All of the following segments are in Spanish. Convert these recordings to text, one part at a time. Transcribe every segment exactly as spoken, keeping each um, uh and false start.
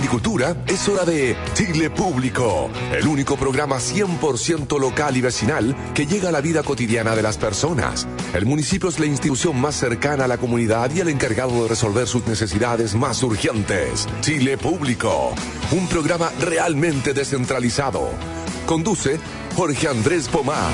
agricultura, es hora de Chile Público, el único programa cien por ciento local y vecinal que llega a la vida cotidiana de las personas. El municipio es la institución más cercana a la comunidad y el encargado de resolver sus necesidades más urgentes. Chile Público, un programa realmente descentralizado. Conduce Jorge Andrés Pomar.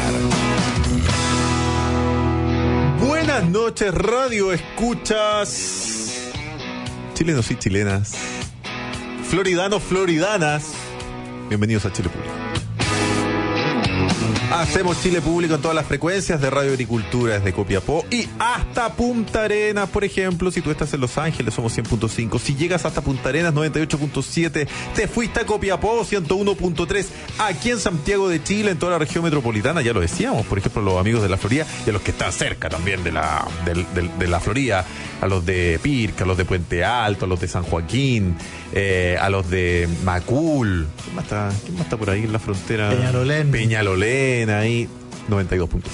Buenas noches, radio escuchas, chilenos y chilenas, floridanos, floridanas, bienvenidos a Chile Público. Hacemos Chile Público en todas las frecuencias de Radio Agricultura, desde Copiapó y hasta Punta Arenas. Por ejemplo, si tú estás en Los Ángeles, somos cien punto cinco. Si llegas hasta Punta Arenas, noventa y ocho punto siete. Te fuiste a Copiapó, ciento uno punto tres. Aquí en Santiago de Chile, en toda la región metropolitana, ya lo decíamos. Por ejemplo, los amigos de la Florida y a los que están cerca también de la, de, de, de la Florida. A los de Pirca, a los de Puente Alto, a los de San Joaquín, eh, a los de Macul. ¿Quién más está, quién más está por ahí en la frontera? Peñalolén. Peñalolén, ahí, noventa y dos puntos.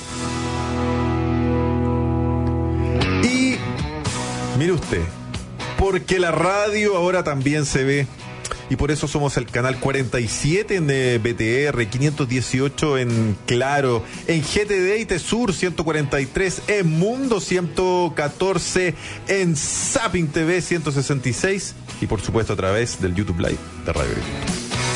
Y mire usted, porque la radio ahora también se ve, y por eso somos el canal cuarenta y siete en eh, B T R, quinientos dieciocho en Claro, en G T D y Tesur ciento cuarenta y tres, en Mundo ciento catorce, en Zapping T V ciento sesenta y seis y por supuesto a través del YouTube Live de Radio Agricultura.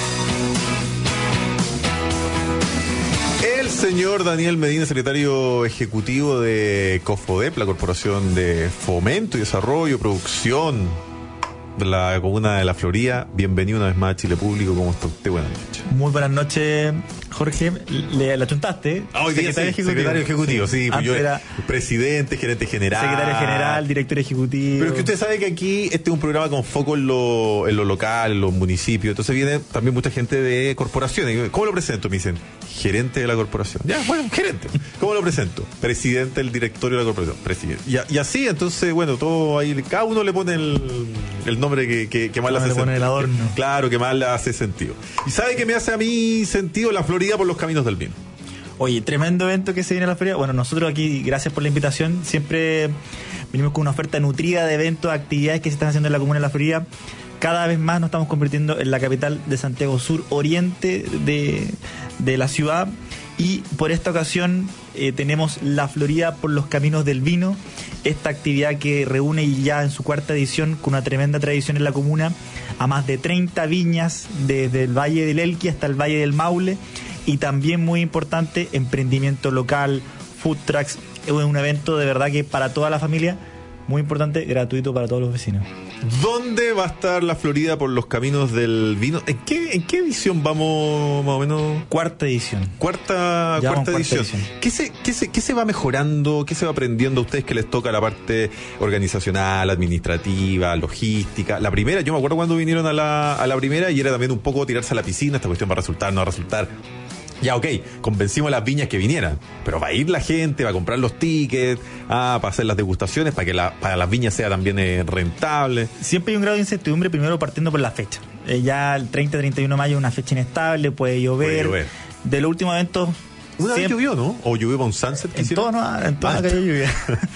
El señor Daniel Medina, secretario ejecutivo de COFODEP, la Corporación de Fomento y Desarrollo, Producción de la Comuna de La Florida. Bienvenido una vez más a Chile Público. ¿Cómo está usted? Buenas noches. Muy buenas noches, Jorge. Le, la chuntaste. Ah, hoy día secretario, sí, ejecutivo. secretario ejecutivo. Sí, sí, pues yo era presidente, gerente general. Secretario general, director ejecutivo. Pero es que usted sabe que aquí este es un programa con foco en lo, en lo local, en los municipios. Entonces viene también mucha gente de corporaciones. ¿Cómo lo presento? Me dicen, gerente de la corporación. Ya, bueno, gerente. ¿Cómo lo presento? Presidente del directorio de la corporación. Presidente. Y, y así, entonces, bueno, todo ahí, cada uno le pone el, el nombre que, que, que más le hace sentido. El adorno. Claro, que más le hace sentido. ¿Y sabe qué me hace a mí sentido? La Florida por los caminos del vino. Oye, tremendo evento que se viene a la feria. Bueno, nosotros aquí, gracias por la invitación, siempre venimos con una oferta nutrida de eventos, actividades que se están haciendo en la comuna de La Florida. Cada vez más nos estamos convirtiendo en la capital de Santiago Sur, oriente de, de la ciudad. Y por esta ocasión eh, tenemos La Florida por los caminos del vino, esta actividad que reúne ya en su cuarta edición, con una tremenda tradición en la comuna, a más de treinta viñas, desde el Valle del Elqui hasta el Valle del Maule, y también muy importante, emprendimiento local, food trucks. Es un evento de verdad que para toda la familia, muy importante, gratuito para todos los vecinos. ¿Dónde va a estar La Florida por los caminos del vino? ¿En qué, en qué edición vamos más o menos? Cuarta edición. Cuarta, cuarta edición. edición. ¿Qué se, qué, se, ¿Qué se va mejorando? ¿Qué se va aprendiendo a ustedes que les toca la parte organizacional, administrativa, logística? La primera, yo me acuerdo cuando vinieron a la, a la primera y era también un poco tirarse a la piscina, esta cuestión va a resultar, no va a resultar. Ya, ok, convencimos a las viñas que vinieran, pero va a ir la gente, va a comprar los tickets, ah, para hacer las degustaciones, para que la, para las viñas sea también eh, rentable. Siempre hay un grado de incertidumbre, primero partiendo por la fecha. Eh, ya el treinta, treinta y uno de mayo es una fecha inestable, puede llover. Puede llover. De los últimos eventos... Una vez llovió, ¿no? ¿O llovió con Sunset? En todo, no, en todo ah, cayó lluvia.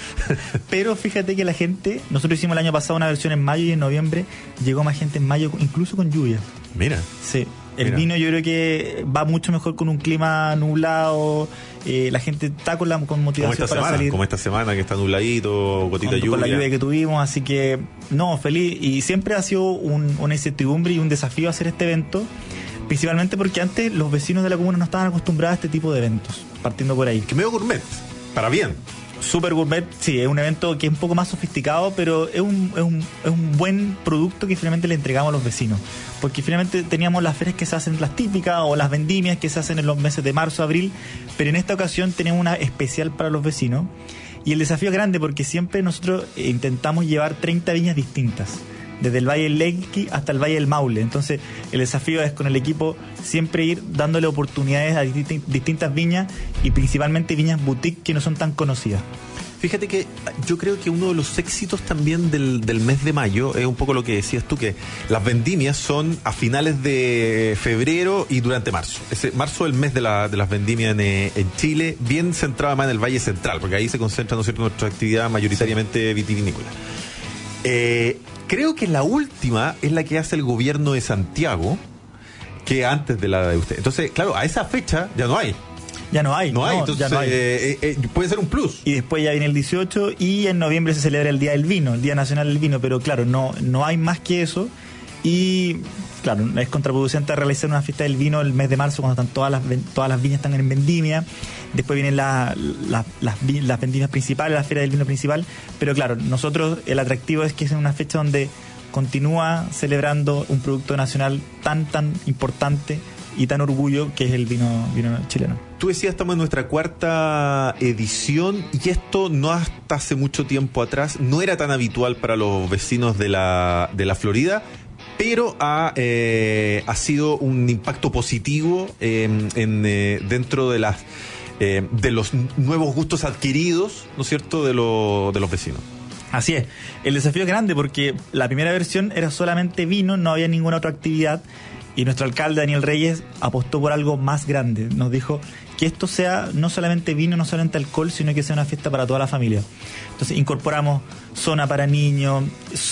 Pero fíjate que la gente, nosotros hicimos el año pasado una versión en mayo y en noviembre, llegó más gente en mayo, incluso con lluvia. Mira. Sí. El Mira. vino yo creo que va mucho mejor con un clima nublado, eh, la gente está con, la, con motivación como esta para semana, salir. Como esta semana que está nubladito, gotita de lluvia. Con la lluvia que tuvimos, así que no, feliz. Y siempre ha sido un, una incertidumbre y un desafío hacer este evento, principalmente porque antes los vecinos de la comuna no estaban acostumbrados a este tipo de eventos, partiendo por ahí. Que medio gourmet, para bien. Super gourmet, sí, es un evento que es un poco más sofisticado, pero es un, es un, es un buen producto que finalmente le entregamos a los vecinos. Porque finalmente teníamos las ferias que se hacen las típicas o las vendimias que se hacen en los meses de marzo, abril, pero en esta ocasión tenemos una especial para los vecinos. Y el desafío es grande porque siempre nosotros intentamos llevar treinta viñas distintas, desde el Valle del Elqui hasta el Valle del Maule. Entonces el desafío es con el equipo siempre ir dándole oportunidades a distintas, distintas viñas y principalmente viñas boutique que no son tan conocidas. Fíjate que yo creo que uno de los éxitos también del, del mes de mayo es un poco lo que decías tú, que las vendimias son a finales de febrero y durante marzo. Ese marzo es el mes de, la, de las vendimias en, en Chile, bien centrada más en el Valle Central, porque ahí se concentra, ¿no es cierto?, nuestra actividad mayoritariamente vitivinícola. Eh, creo que la última es la que hace el gobierno de Santiago, que antes de la de usted. Entonces, claro, a esa fecha ya no hay. Ya no hay. No hay, no, entonces ya no hay. Eh, eh, puede ser un plus. Y después ya viene el dieciocho y en noviembre se celebra el Día del Vino, el Día Nacional del Vino, pero claro, no, no hay más que eso. Y claro, es contraproducente realizar una fiesta del vino el mes de marzo cuando están todas las todas las viñas están en vendimia. Después vienen la, la, las, las vendimias principales, la feria del vino principal. Pero claro, nosotros el atractivo es que es una fecha donde continúa celebrando un producto nacional tan, tan importante y tan orgullo que es el vino, vino chileno. Tú decías, estamos en nuestra cuarta edición y esto no hasta hace mucho tiempo atrás no era tan habitual para los vecinos de la, de la Florida, pero ha, eh, ha sido un impacto positivo eh, en, eh, dentro de las eh, de los nuevos gustos adquiridos, ¿no es cierto?, de, lo, de los vecinos. Así es. El desafío es grande porque la primera versión era solamente vino, no había ninguna otra actividad. Y nuestro alcalde, Daniel Reyes, apostó por algo más grande. Nos dijo que esto sea no solamente vino, no solamente alcohol, sino que sea una fiesta para toda la familia. Entonces incorporamos zona para niños,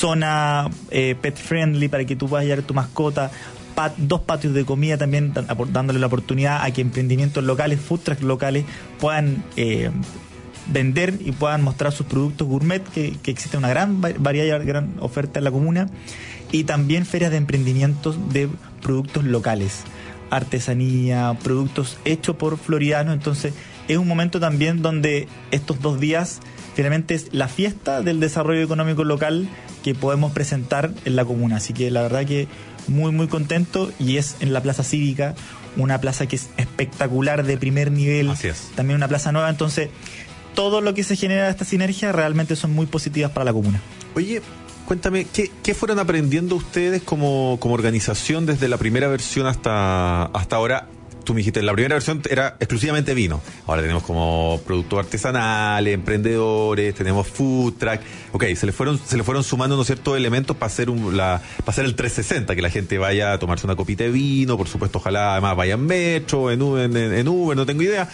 zona eh, pet friendly para que tú puedas llevar tu mascota, pat, dos patios de comida también, dándole la oportunidad a que emprendimientos locales, food trucks locales, puedan eh, vender y puedan mostrar sus productos gourmet, que, que existe una gran variedad y gran oferta en la comuna. Y también ferias de emprendimientos de productos locales, artesanía, productos hechos por floridanos. Entonces es un momento también donde estos dos días finalmente es la fiesta del desarrollo económico local que podemos presentar en la comuna. Así que la verdad que muy muy contento, y es en la Plaza Cívica, una plaza que es espectacular, de primer nivel. Así es. También una plaza nueva. Entonces todo lo que se genera de esta sinergia realmente son muy positivas para la comuna. Oye, cuéntame, ¿qué, qué fueron aprendiendo ustedes como, como organización desde la primera versión hasta, hasta ahora? Tú me dijiste, la primera versión era exclusivamente vino. Ahora tenemos como productos artesanales, emprendedores, tenemos food truck. Ok, se le fueron, se le fueron sumando unos ciertos elementos para hacer un, la, para hacer el trescientos sesenta, que la gente vaya a tomarse una copita de vino, por supuesto, ojalá además vaya en metro, en Uber, en, en Uber, no tengo idea,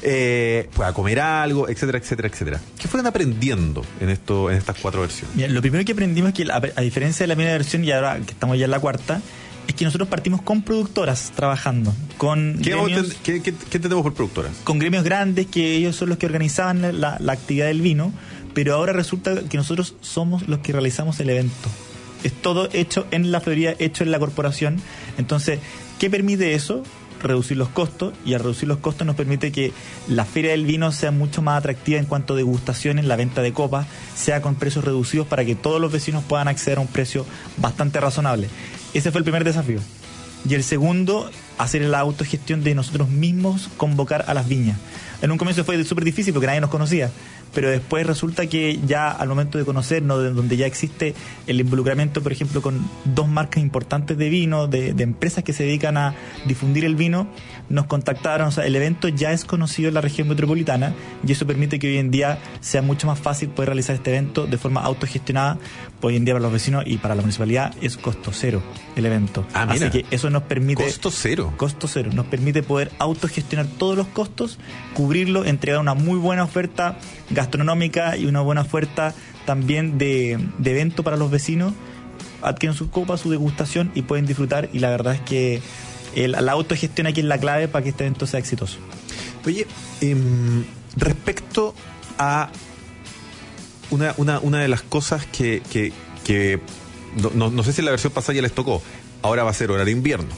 eh, pueda comer algo, etcétera, etcétera, etcétera. ¿Qué fueron aprendiendo en esto, en estas cuatro versiones? Bien, lo primero que aprendimos es que, a, a diferencia de la primera versión, y ahora que estamos ya en la cuarta, es que nosotros partimos con productoras trabajando, con ¿Qué, gremios, ¿qué, qué, qué entendemos por productoras? con gremios grandes, que ellos son los que organizaban la, la actividad del vino, pero ahora resulta que nosotros somos los que realizamos el evento. Es todo hecho en la Florida, hecho en la corporación. Entonces, ¿qué permite eso? Reducir los costos, y al reducir los costos nos permite que la feria del vino sea mucho más atractiva en cuanto a degustaciones, la venta de copas sea con precios reducidos para que todos los vecinos puedan acceder a un precio bastante razonable. Ese fue el primer desafío. Y el segundo, hacer la autogestión de nosotros mismos, convocar a las viñas. En un comienzo fue súper difícil porque nadie nos conocía, pero después resulta que ya al momento de conocernos, de donde ya existe el involucramiento, por ejemplo, con dos marcas importantes de vino, de, de empresas que se dedican a difundir el vino, nos contactaron. O sea, el evento ya es conocido en la región metropolitana, y eso permite que hoy en día sea mucho más fácil poder realizar este evento de forma autogestionada. Hoy en día para los vecinos y para la municipalidad es costo cero el evento. Ah, mira. Así que eso nos permite... Costo cero. Costo cero. Nos permite poder autogestionar todos los costos, cubrirlo, entregar una muy buena oferta gastronómica y una buena oferta también de, de evento para los vecinos. Adquieren su copa, su degustación y pueden disfrutar, y la verdad es que el, la autogestión aquí es la clave para que este evento sea exitoso. Oye, eh, respecto a una, una, una de las cosas que, que, que no, no sé si en la versión pasada ya les tocó, ahora va a ser horario invierno.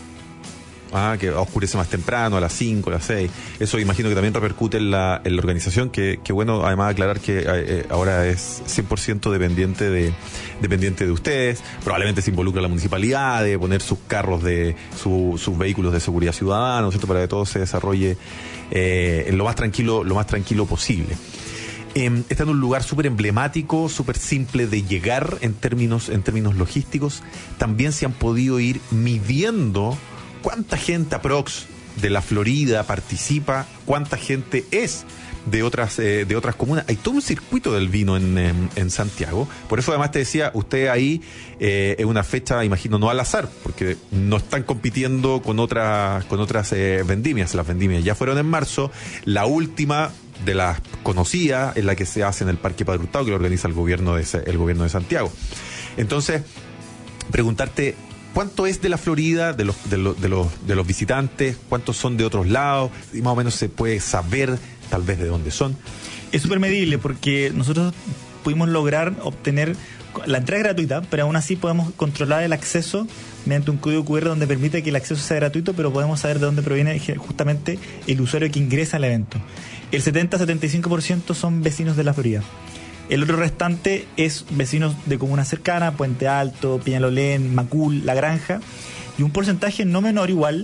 Ah, que oscurece más temprano, a las cinco, a las seis. Eso imagino que también repercute en la, en la organización, que, que bueno, además aclarar que eh, ahora es cien por ciento dependiente de, dependiente de ustedes. Probablemente se involucra la municipalidad de poner sus carros, de su, sus vehículos de seguridad ciudadana, ¿no es cierto?, para que todo se desarrolle eh, en lo más tranquilo, lo más tranquilo posible. Eh, está en un lugar súper emblemático, súper simple de llegar en términos, en términos logísticos. También se han podido ir midiendo cuánta gente aprox de la Florida participa, cuánta gente es de otras eh, de otras comunas. Hay todo un circuito del vino en, en, en Santiago. Por eso además te decía, usted ahí eh, es una fecha, imagino, no al azar, porque no están compitiendo con otras con otras eh, vendimias. Las vendimias ya fueron en marzo, la última de las conocidas, es la que se hace en el Parque Padre Hurtado, que lo organiza el gobierno de, el gobierno de Santiago. Entonces, preguntarte, ¿cuánto es de la Florida, de los, de los, de los, de los visitantes? ¿Cuántos son de otros lados? Y más o menos se puede saber tal vez de dónde son. Es súper medible porque nosotros pudimos lograr obtener la entrada gratuita, pero aún así podemos controlar el acceso mediante un código cu erre donde permite que el acceso sea gratuito, pero podemos saber de dónde proviene justamente el usuario que ingresa al evento. El setenta a setenta y cinco por ciento son vecinos de la Florida. El otro restante es vecinos de comunas cercanas, Puente Alto, Peñalolén, Macul, La Granja, y un porcentaje no menor igual,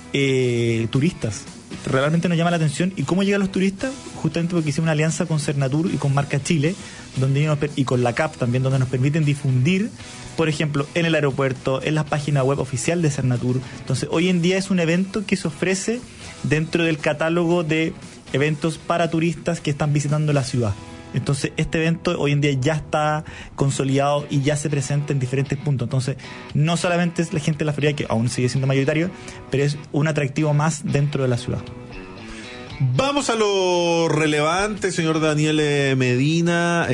eh, turistas. Realmente nos llama la atención. ¿Y cómo llegan los turistas? Justamente porque hicimos una alianza con Cernatur y con Marca Chile, donde ellos nos, y con la C A P también, donde nos permiten difundir, por ejemplo, en el aeropuerto, en la página web oficial de Cernatur. Entonces, hoy en día es un evento que se ofrece dentro del catálogo de eventos para turistas que están visitando la ciudad. Entonces, este evento hoy en día ya está consolidado y ya se presenta en diferentes puntos. Entonces, no solamente es la gente de la Florida, que aún sigue siendo mayoritario, pero es un atractivo más dentro de la ciudad. Vamos a lo relevante, señor Daniel Medina.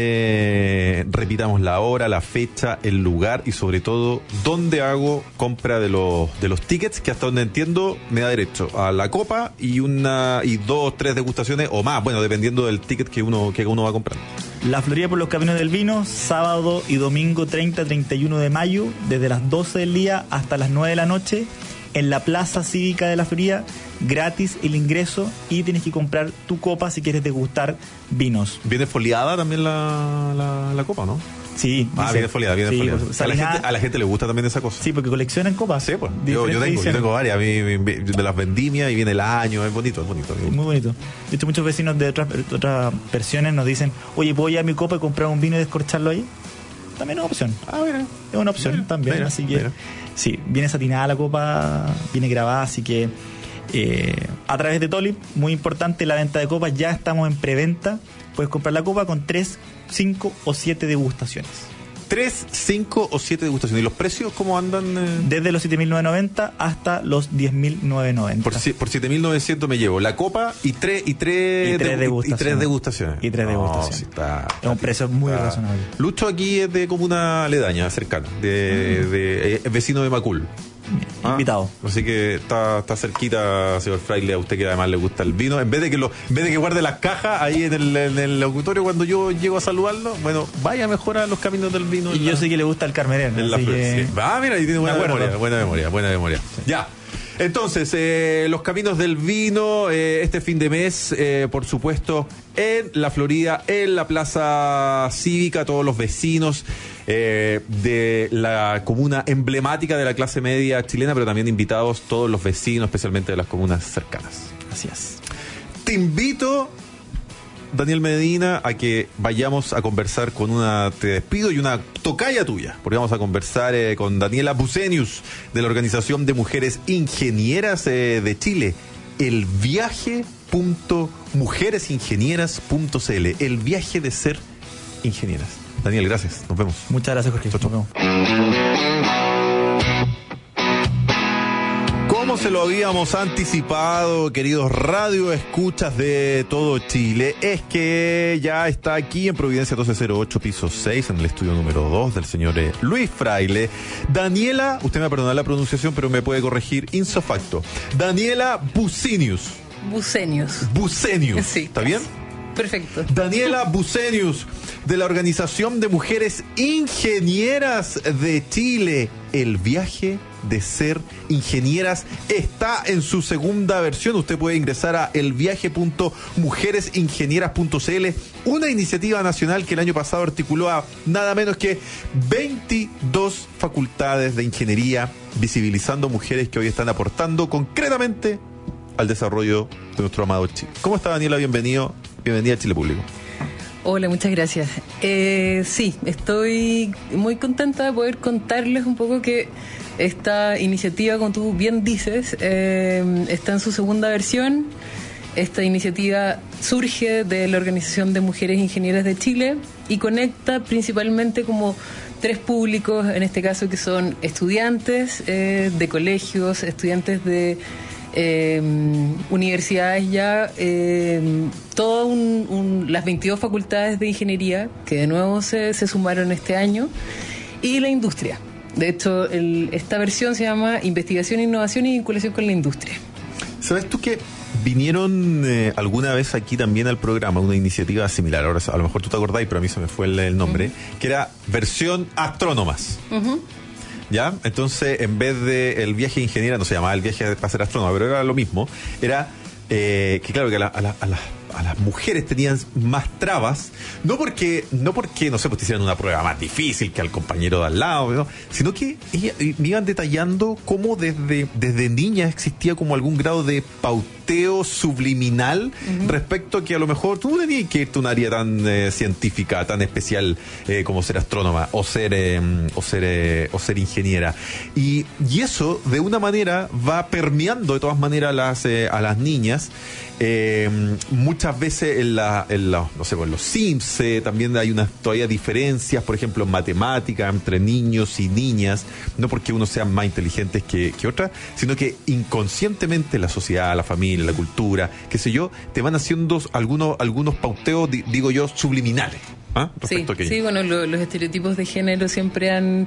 Eh, repitamos la hora, la fecha, el lugar y sobre todo, ¿dónde hago compra de los de los tickets? Que hasta donde entiendo me da derecho a la copa y una y dos, tres degustaciones o más, bueno, dependiendo del ticket que uno que uno va comprando. La Florida por los Caminos del Vino, sábado y domingo treinta a treinta y uno de mayo, desde las doce del día hasta las nueve de la noche, en la Plaza Cívica de la Florida. Gratis el ingreso y tienes que comprar tu copa si quieres degustar vinos. ¿Viene foliada también la, la, la copa, no? Sí. Ah, dice, viene foliada, viene sí, foliada. Pues, a, la gente, a la gente le gusta también esa cosa. Sí, porque coleccionan copas. Sí, pues. Yo, yo, tengo, yo tengo varias, a mí, de las vendimias y viene el año, es bonito, es bonito. Es muy bonito. De hecho, muchos vecinos de otras, de otras versiones nos dicen, oye, ¿puedo llevar mi copa y comprar un vino y descorcharlo ahí? También es una opción. Ah, mira. Es una opción mira, también, mira, así que... Mira. Sí, viene satinada la copa, viene grabada, así que eh, a través de Tolip, muy importante la venta de copas, ya estamos en preventa, puedes comprar la copa con tres, cinco o siete degustaciones. tres, cinco o siete degustaciones. ¿Y los precios cómo andan? Eh? Desde los siete mil novecientos noventa hasta los diez mil novecientos noventa. Por, por siete mil novecientos me llevo la copa y tres y tres, y tres, de, degustaciones. Y tres degustaciones. Y tres no, degustaciones. Sí está, es un precio muy está. razonable. Lucho aquí es de como una aledaña cercana, de, mm. de, de, es vecino de Macul. Ah, invitado. Así que está, está cerquita, señor Fraile, a usted que además le gusta el vino. En vez de que lo, en vez de que guarde las cajas ahí en el, en el locutorio cuando yo llego a saludarlo, bueno, vaya mejor a los caminos del vino. Y yo la, sé que le gusta el Carmenero. En la que... sí. Ah, mira, y tiene buena memoria, buena memoria, buena memoria. Sí. Ya. Entonces, eh, los caminos del vino, eh, este fin de mes, eh, por supuesto, en la Florida, en la Plaza Cívica, todos los vecinos eh, de la comuna emblemática de la clase media chilena, pero también invitados todos los vecinos, especialmente de las comunas cercanas. Así es. Te invito, Daniel Medina, a que vayamos a conversar con una, te despido, y una tocaya tuya, porque vamos a conversar eh, con Daniela Bucenius, de la Organización de Mujeres Ingenieras eh, de Chile, el viaje punto mujeres ingenieras punto c l, el viaje de ser ingenieras. Daniel, gracias, nos vemos. Muchas gracias, Jorge. Chau, chau. Nos vemos. Como se lo habíamos anticipado, queridos radio escuchas de todo Chile, es que ya está aquí en Providencia doce cero ocho, piso seis, en el estudio número dos del señor Luis Fraile, Daniela, usted me va a perdonar la pronunciación, pero me puede corregir ipso facto, Daniela Bucenius. Bucenius. Bucenius. Sí. ¿Está bien? Perfecto. Daniela Bucenius, de la Organización de Mujeres Ingenieras de Chile. El viaje de ser ingenieras está en su segunda versión. Usted puede ingresar a el viaje punto mujeres ingenieras punto c l, una iniciativa nacional que el año pasado articuló a nada menos que veintidós facultades de ingeniería, visibilizando mujeres que hoy están aportando concretamente al desarrollo de nuestro amado Chile. ¿Cómo está, Daniela? Bienvenido, bienvenida a Chile Público. Hola, muchas gracias. Eh, sí, estoy muy contenta de poder contarles un poco que esta iniciativa, como tú bien dices, eh, está en su segunda versión. Esta iniciativa surge de la Organización de Mujeres Ingenieras de Chile y conecta principalmente como tres públicos, en este caso que son estudiantes eh, de colegios, estudiantes de eh, universidades ya, eh, todas un, un, las veintidós facultades de ingeniería, que de nuevo se, se sumaron este año, y la industria. De hecho, el, esta versión se llama Investigación, Innovación y Vinculación con la Industria. ¿Sabes tú que vinieron eh, alguna vez aquí también al programa una iniciativa similar? Ahora a lo mejor tú te acordás, pero a mí se me fue el, el nombre, uh-huh. que era versión Astrónomas. Uh-huh. ¿Ya? Entonces, en vez de el viaje de ingeniera, no se llamaba el viaje para ser astrónoma, pero era lo mismo. Era eh, que claro, que a, la, a, la, a, la, a las mujeres tenían más trabas, no porque, no porque, no sé, pues te hicieran una prueba más difícil que al compañero de al lado, ¿no? Sino que ella, me iban detallando cómo desde, desde niña existía como algún grado de pauteo subliminal uh-huh. respecto a que a lo mejor tú no tenías que irte a un área tan eh, científica, tan especial eh, como ser astrónoma o ser eh, o ser eh, o ser ingeniera. Y, y eso de una manera va permeando de todas maneras las, eh, a las niñas. Eh, muchas veces en, la, en, la, no sé, en los Sims eh, también hay unas todavía diferencias, por ejemplo en matemáticas entre niños y niñas, no porque unos sean más inteligentes que, que otras, sino que inconscientemente la sociedad, la familia, la cultura, qué sé yo, te van haciendo algunos, algunos pauteos, di, digo yo, subliminales. ¿Ah? Sí, a sí, bueno, lo, los estereotipos de género siempre han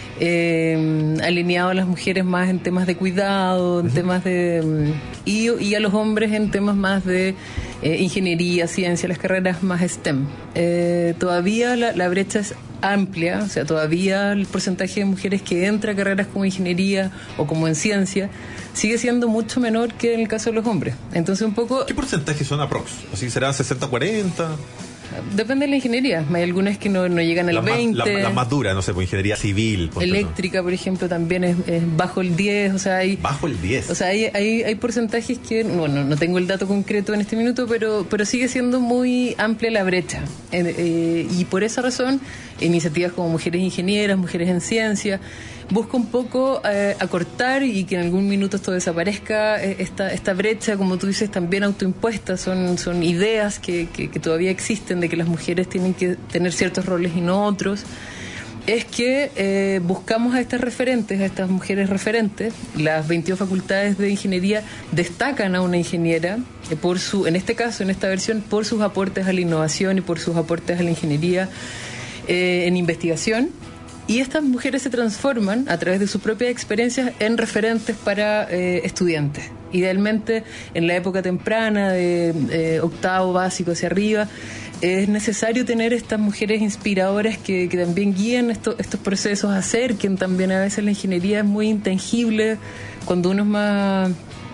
eh, alineado a las mujeres más en temas de cuidado, en uh-huh. temas de y, y a los hombres en temas más de eh, ingeniería, ciencia, las carreras más STEM. Eh, todavía la, la brecha es amplia, o sea, todavía el porcentaje de mujeres que entra a carreras como ingeniería o como en ciencia sigue siendo mucho menor que en el caso de los hombres. Entonces un poco... ¿Qué porcentaje son aprox? ¿Así será sesenta cuarenta? Depende de la ingeniería. Hay algunas que no, no llegan al la veinte. Más, la, la más dura, no sé, por ingeniería civil. Por eléctrica, todo. Por ejemplo, también es, es bajo el diez. O sea, hay, bajo el diez. O sea, hay, hay, hay porcentajes que, bueno, no tengo el dato concreto en este minuto, pero, pero sigue siendo muy amplia la brecha. Eh, eh, y por esa razón, iniciativas como Mujeres Ingenieras, Mujeres en Ciencia, busca un poco eh, acortar y que en algún minuto esto desaparezca, eh, esta, esta brecha, como tú dices, también autoimpuesta, son, son ideas que, que, que todavía existen de que las mujeres tienen que tener ciertos roles y no otros. Es que eh, buscamos a estas referentes, a estas mujeres referentes. Las veintidós facultades de ingeniería destacan a una ingeniera, eh, por su, en este caso, en esta versión, por sus aportes a la innovación y por sus aportes a la ingeniería eh, en investigación. Y estas mujeres se transforman a través de sus propias experiencias en referentes para eh, estudiantes. Idealmente, en la época temprana, de eh, octavo básico hacia arriba, es necesario tener estas mujeres inspiradoras que, que también guíen esto, estos procesos, acerquen también. A veces la ingeniería es muy intangible cuando uno es más...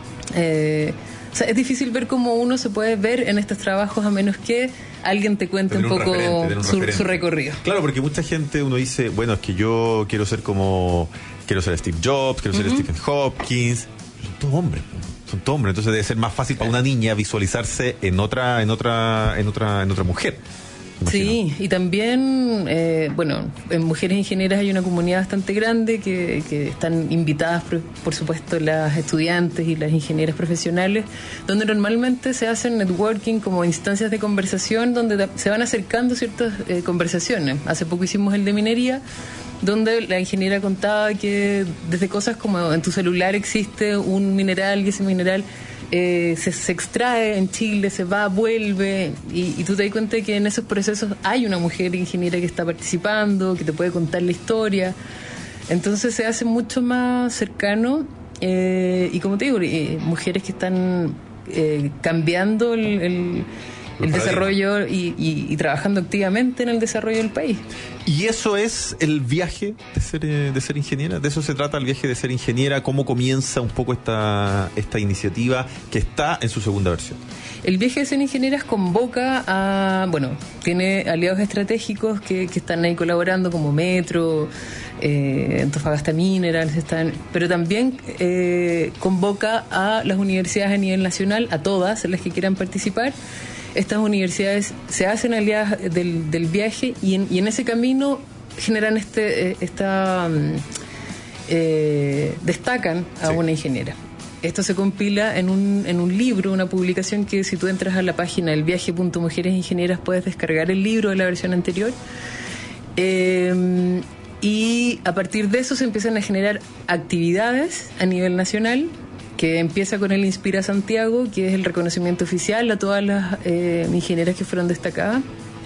Eh, o sea, es difícil ver cómo uno se puede ver en estos trabajos a menos que alguien te cuente tener un poco un su, su recorrido. Claro, porque mucha gente, uno dice, bueno, es que yo quiero ser como, quiero ser Steve Jobs, quiero ser uh-huh. Stephen Hopkins. Son todos hombres, son todos hombres. Entonces debe ser más fácil para una niña visualizarse en otra, en otra, en otra, en otra mujer. Imagino. Sí, y también, eh, bueno, en Mujeres Ingenieras hay una comunidad bastante grande que, que están invitadas, por, por supuesto, las estudiantes y las ingenieras profesionales, donde normalmente se hacen networking como instancias de conversación donde se van acercando ciertas eh, conversaciones. Hace poco hicimos el de minería, donde la ingeniera contaba que desde cosas como en tu celular existe un mineral y ese mineral Eh, se, se extrae en Chile, se va, vuelve y, y tú te das cuenta de que en esos procesos hay una mujer ingeniera que está participando, que te puede contar la historia, entonces se hace mucho más cercano eh, y como te digo, eh, mujeres que están eh, cambiando el, el, el desarrollo y, y, y trabajando activamente en el desarrollo del país. ¿Y eso es el viaje de ser, de ser ingeniera? ¿De eso se trata el viaje de ser ingeniera? ¿Cómo comienza un poco esta, esta iniciativa que está en su segunda versión? El viaje de ser ingenieras convoca a, bueno, tiene aliados estratégicos que, que están ahí colaborando como Metro, eh, Antofagasta Minerals, están, pero también eh, convoca a las universidades a nivel nacional, a todas las que quieran participar. Estas universidades se hacen aliadas del, del viaje y en, y en ese camino generan este, esta eh, destacan a sí. una ingeniera. Esto se compila en un, en un libro, una publicación que si tú entras a la página del viaje punto mujeres ingenieras puedes descargar el libro de la versión anterior. Eh, y a partir de eso se empiezan a generar actividades a nivel nacional que empieza con el Inspira Santiago, que es el reconocimiento oficial a todas las eh, ingenieras que fueron destacadas.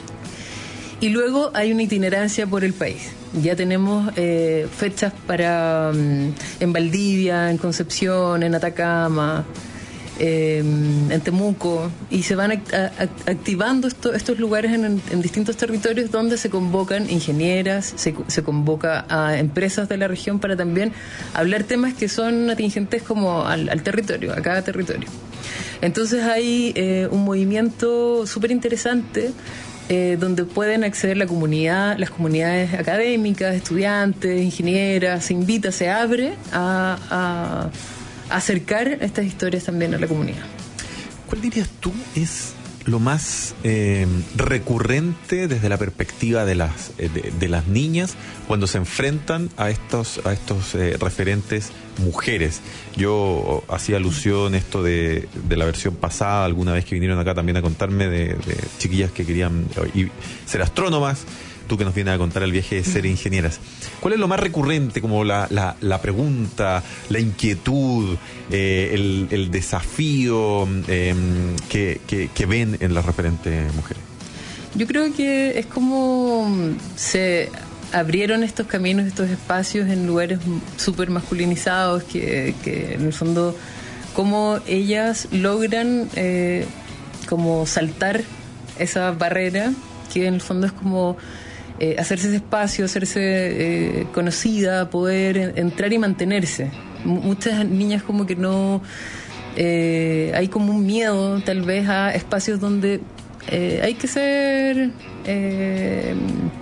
Y luego hay una itinerancia por el país. Ya tenemos eh, fechas para um, en Valdivia, en Concepción, en Atacama, eh, en Temuco, y se van act- act- activando esto, estos lugares en, en distintos territorios donde se convocan ingenieras, se, se convoca a empresas de la región para también hablar temas que son atingentes como al, al territorio, a cada territorio. Entonces hay eh, un movimiento súper interesante Eh, donde pueden acceder la comunidad, las comunidades académicas, estudiantes, ingenieras, se invita, se abre a, a, a acercar estas historias también a la comunidad. ¿Cuál dirías tú es lo más eh, recurrente desde la perspectiva de las eh, de, de las niñas cuando se enfrentan a estos a estos eh, referentes mujeres? Yo hacía alusión esto de, de la versión pasada, alguna vez que vinieron acá también a contarme de, de chiquillas que querían y, ser astrónomas. Tú que nos vienes a contar el viaje de ser ingenieras. ¿Cuál es lo más recurrente, como la, la, la pregunta, la inquietud, eh, el, el desafío eh, que, que, que ven en las referentes mujeres? Yo creo que es como se abrieron estos caminos, estos espacios en lugares súper masculinizados, que, que en el fondo, cómo ellas logran eh, como saltar esa barrera, que en el fondo es como Eh, hacerse ese espacio, hacerse eh, conocida, poder en, entrar y mantenerse. M- muchas niñas como que no... Eh, hay como un miedo tal vez a espacios donde eh, hay que ser... Eh,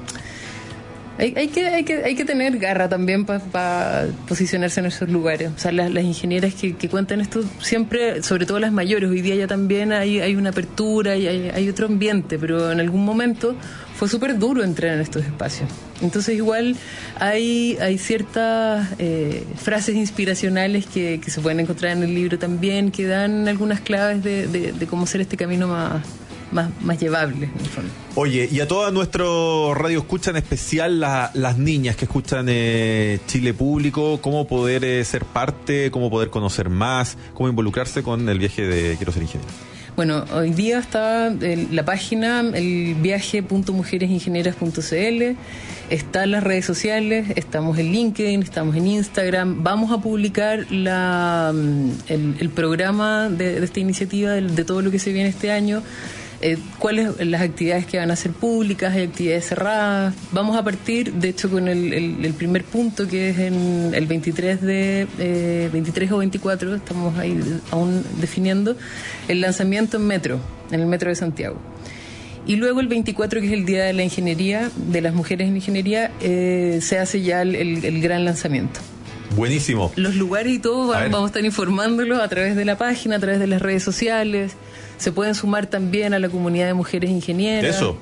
hay, hay, que, hay, que, hay que tener garra también para pa posicionarse en esos lugares. O sea, las, las ingenieras que, que cuentan esto siempre, sobre todo las mayores, hoy día ya también hay, hay una apertura y hay, hay otro ambiente, pero en algún momento fue súper duro entrar en estos espacios. Entonces igual hay, hay ciertas eh, frases inspiracionales que, que se pueden encontrar en el libro también, que dan algunas claves de, de, de cómo hacer este camino más, más, más llevable, en el fondo. Oye, y a todos nuestros radio escuchan, en especial la, las niñas que escuchan eh, Chile Público, cómo poder eh, ser parte, cómo poder conocer más, cómo involucrarse con el viaje de Quiero Ser Ingeniero. Bueno, hoy día está el, la página, el viaje punto mujeres ingenieras punto c l, están las redes sociales, estamos en LinkedIn, estamos en Instagram, vamos a publicar la, el, el programa de, de esta iniciativa, de, de todo lo que se viene este año, eh, cuáles las actividades que van a ser públicas, hay actividades cerradas. Vamos a partir, de hecho, con el, el, el primer punto, que es en el veintitrés de eh, veintitrés o veinticuatro, estamos ahí aún definiendo, el lanzamiento en metro, en el metro de Santiago. Y luego el veinticuatro, que es el Día de la Ingeniería, de las Mujeres en Ingeniería, eh, se hace ya el, el, el gran lanzamiento. Buenísimo. Los lugares y todo A va, ver. vamos a estar informándolos a través de la página, a través de las redes sociales. Se pueden sumar también a la comunidad de mujeres ingenieras. Eso.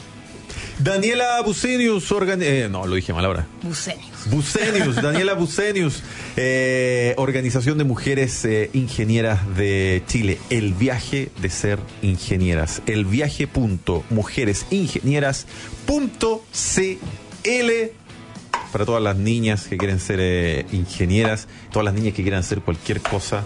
Daniela Bucenius, organi- eh, no, lo dije mal ahora. Bucenius. Bucenius, Daniela Bucenius, eh, Organización de Mujeres eh, Ingenieras de Chile, el viaje de ser ingenieras, el viaje punto mujeres ingenieras punto c l, para todas las niñas que quieren ser eh, ingenieras, todas las niñas que quieran hacer cualquier cosa.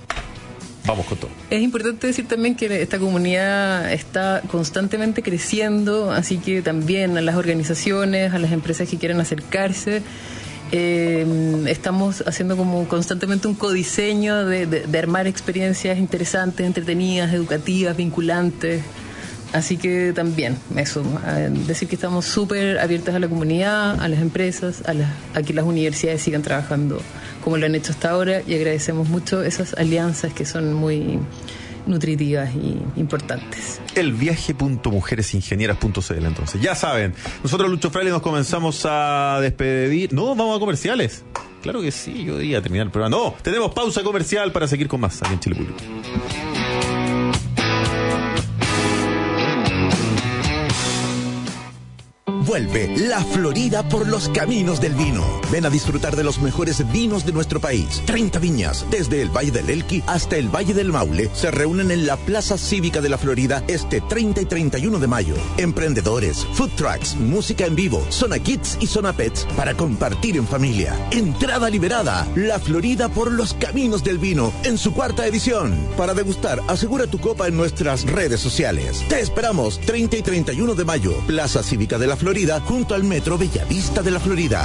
Vamos con todo. Es importante decir también que esta comunidad está constantemente creciendo, así que también a las organizaciones, a las empresas que quieran acercarse, eh, estamos haciendo como constantemente un codiseño de, de, de armar experiencias interesantes, entretenidas, educativas, vinculantes. Así que también, eso, decir que estamos súper abiertas a la comunidad, a las empresas, a, las, a que las universidades sigan trabajando como lo han hecho hasta ahora, y agradecemos mucho esas alianzas que son muy nutritivas y importantes. El viaje punto mujeres ingenieras punto c l, entonces. Ya saben, nosotros, Lucho Fraile, nos comenzamos a despedir. No, vamos a comerciales. Claro que sí, yo diría terminar el programa. No, tenemos pausa comercial para seguir con más aquí en Chile Público. Vuelve La Florida por los caminos del vino. Ven a disfrutar de los mejores vinos de nuestro país. treinta viñas, desde el Valle del Elqui hasta el Valle del Maule, se reúnen en la Plaza Cívica de La Florida este treinta y treinta y uno de mayo. Emprendedores, food trucks, música en vivo, zona kids y zona pets para compartir en familia. Entrada liberada. La Florida por los caminos del vino en su cuarta edición. Para degustar, asegura tu copa en nuestras redes sociales. Te esperamos treinta y treinta y uno de mayo, Plaza Cívica de La Florida, junto al Metro Bellavista de La Florida.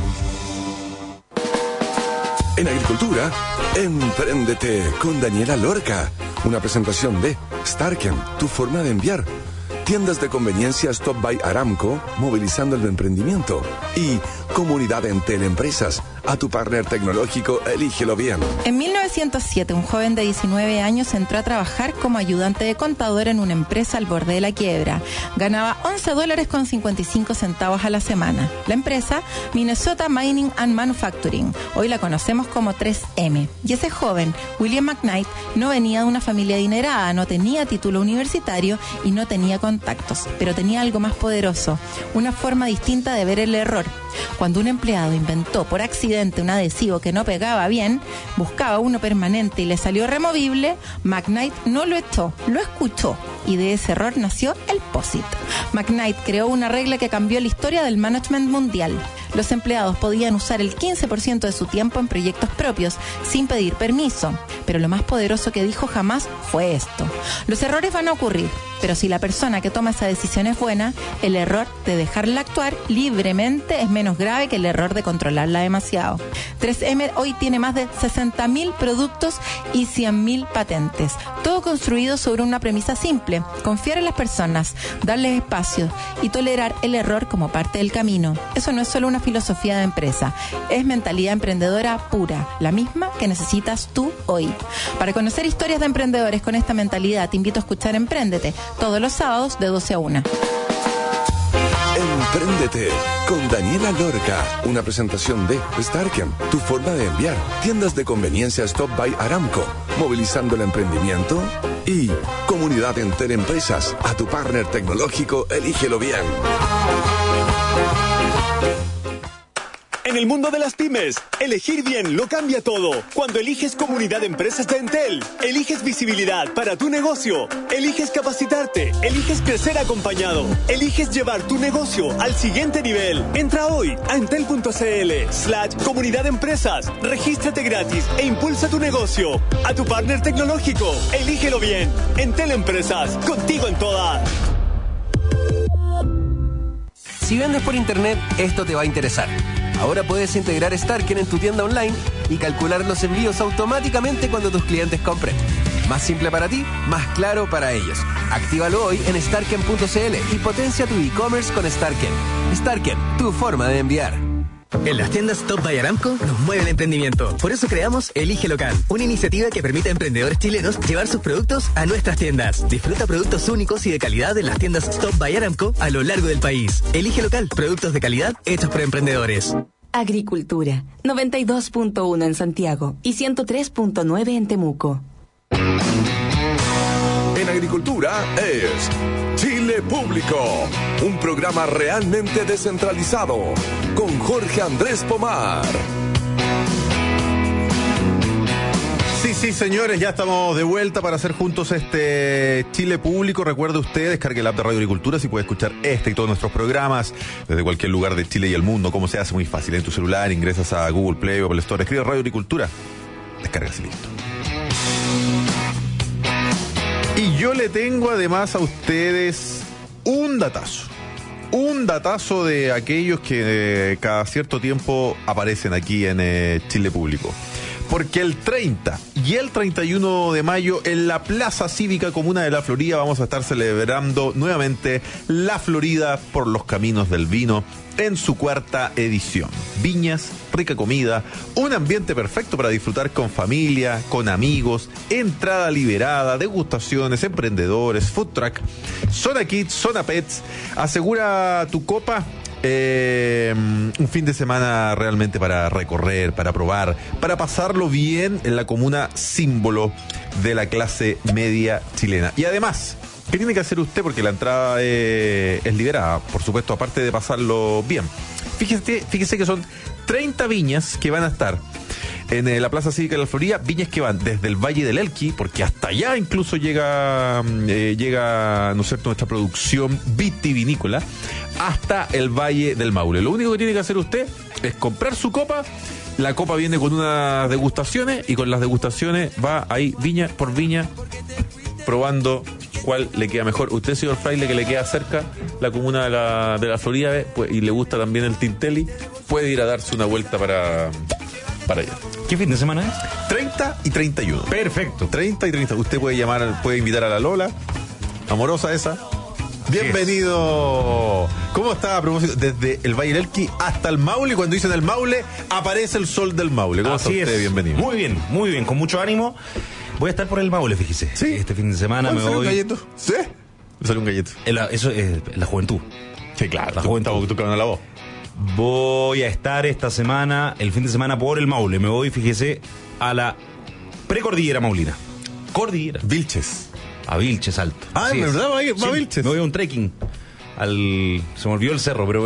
En agricultura, Empréndete con Daniela Lorca. Una presentación de Starken, tu forma de enviar. Tiendas de conveniencia Stop by Aramco, movilizando el emprendimiento. Y Comunidad Entel Empresas. A tu partner tecnológico, elígelo bien. En mil novecientos siete, un joven de diecinueve años entró a trabajar como ayudante de contador en una empresa al borde de la quiebra. Ganaba once dólares con cincuenta y cinco centavos a la semana. La empresa, Minnesota Mining and Manufacturing. Hoy la conocemos como tres eme. Y ese joven, William McKnight, no venía de una familia adinerada, no tenía título universitario y no tenía contactos. Pero tenía algo más poderoso, una forma distinta de ver el error. Cuando un empleado inventó por accidente un adhesivo que no pegaba bien, buscaba uno permanente y le salió removible, McKnight no lo echó, lo escuchó, y de ese error nació el POSIT. McKnight creó una regla que cambió la historia del management mundial. Los empleados podían usar el quince por ciento de su tiempo en proyectos propios, sin pedir permiso. Pero lo más poderoso que dijo jamás fue esto: los errores van a ocurrir, pero si la persona que toma esa decisión es buena, el error de dejarla actuar libremente es menos grave que el error de controlarla demasiado. tres eme hoy tiene más de sesenta mil productos y cien mil patentes. Todo construido sobre una premisa simple: confiar en las personas, darles espacio y tolerar el error como parte del camino. Eso no es solo una filosofía de empresa, es mentalidad emprendedora pura, la misma que necesitas tú hoy. Para conocer historias de emprendedores con esta mentalidad, te invito a escuchar Empréndete, todos los sábados de doce a una. Empréndete con Daniela Lorca. Una presentación de Starken, tu forma de enviar. Tiendas de conveniencia Stop by Aramco, movilizando el emprendimiento. Y Comunidad Entel Empresas. A tu partner tecnológico, elígelo bien. En el mundo de las pymes, elegir bien lo cambia todo. Cuando eliges Comunidad de Empresas de Entel, eliges visibilidad para tu negocio, eliges capacitarte, eliges crecer acompañado, eliges llevar tu negocio al siguiente nivel. Entra hoy a entel.cl slash Comunidad de Empresas, regístrate gratis e impulsa tu negocio. A tu partner tecnológico, elígelo bien. Entel Empresas, contigo en todas. Si vendes por internet, esto te va a interesar. Ahora puedes integrar Starken en tu tienda online y calcular los envíos automáticamente cuando tus clientes compren. Más simple para ti, más claro para ellos. Actívalo hoy en starken punto cl y potencia tu e-commerce con Starken. Starken, tu forma de enviar. En las tiendas Stop by Aramco nos mueve el emprendimiento. Por eso creamos Elige Local, una iniciativa que permite a emprendedores chilenos llevar sus productos a nuestras tiendas. Disfruta productos únicos y de calidad en las tiendas Stop by Aramco a lo largo del país. Elige Local, productos de calidad hechos por emprendedores. Agricultura, noventa y dos punto uno en Santiago y ciento tres punto nueve en Temuco. En agricultura es Chile Público, un programa realmente descentralizado, con Jorge Andrés Pomar. Sí, sí, señores, ya estamos de vuelta para hacer juntos este Chile Público. Recuerde usted, descargue el app de Radio Agricultura si puede escuchar este y todos nuestros programas desde cualquier lugar de Chile y el mundo. Como se hace muy fácil, en tu celular ingresas a Google Play o Apple Store, escribe Radio Agricultura, descargas y listo. Y yo le tengo además a ustedes un datazo. Un datazo de aquellos que eh, cada cierto tiempo aparecen aquí en eh, Chile Público. Porque el treinta y el treinta y uno de mayo en la Plaza Cívica Comuna de La Florida vamos a estar celebrando nuevamente La Florida por los caminos del vino en su cuarta edición. Viñas, rica comida, un ambiente perfecto para disfrutar con familia, con amigos, entrada liberada, degustaciones, emprendedores, food truck, zona kids, zona pets. Asegura tu copa Eh, un fin de semana realmente para recorrer, para probar, para pasarlo bien en la comuna símbolo de la clase media chilena. Y además, ¿qué tiene que hacer usted? Porque la entrada eh, es liberada, por supuesto, aparte de pasarlo bien. Fíjese, fíjese que son treinta viñas que van a estar en eh, la Plaza Cívica de la Florida, viñas que van desde el Valle del Elqui, porque hasta allá incluso llega, eh, llega, ¿no es cierto?, nuestra producción vitivinícola, hasta el Valle del Maule. Lo único que tiene que hacer usted es comprar su copa. La copa viene con unas degustaciones y con las degustaciones va ahí viña por viña probando cuál le queda mejor. Usted, señor Fraile, que le queda cerca la comuna de la, de la Florida, pues, y le gusta también el Tintelli, puede ir a darse una vuelta para, para allá. ¿Qué fin de semana es? treinta y treinta y uno. Perfecto. treinta y treinta. Usted puede llamar, puede invitar a la Lola, amorosa esa. Bienvenido. ¿Cómo está a propósito? Desde el Valle del Elqui hasta el Maule. Cuando dicen el Maule, aparece el sol del Maule. ¿Cómo Así está usted? Es. Bienvenido. Muy bien, muy bien, con mucho ánimo. Voy a estar por el Maule, fíjese. Sí. Este fin de semana me ¿Salió voy. un galleto? ¿Sí? Me salió un galleto. En la- eso es la juventud. Sí, claro. La tú, juventud. tú, tú cagando la voz. Voy a estar esta semana, el fin de semana, por el Maule. Me voy, fíjese, a la precordillera maulina. Cordillera. Vilches. A Vilches Alto. Ah, Así ¿en es. verdad va a ir- va a Sí, Vilches? Me voy a un trekking. Al... Se me olvidó el cerro, pero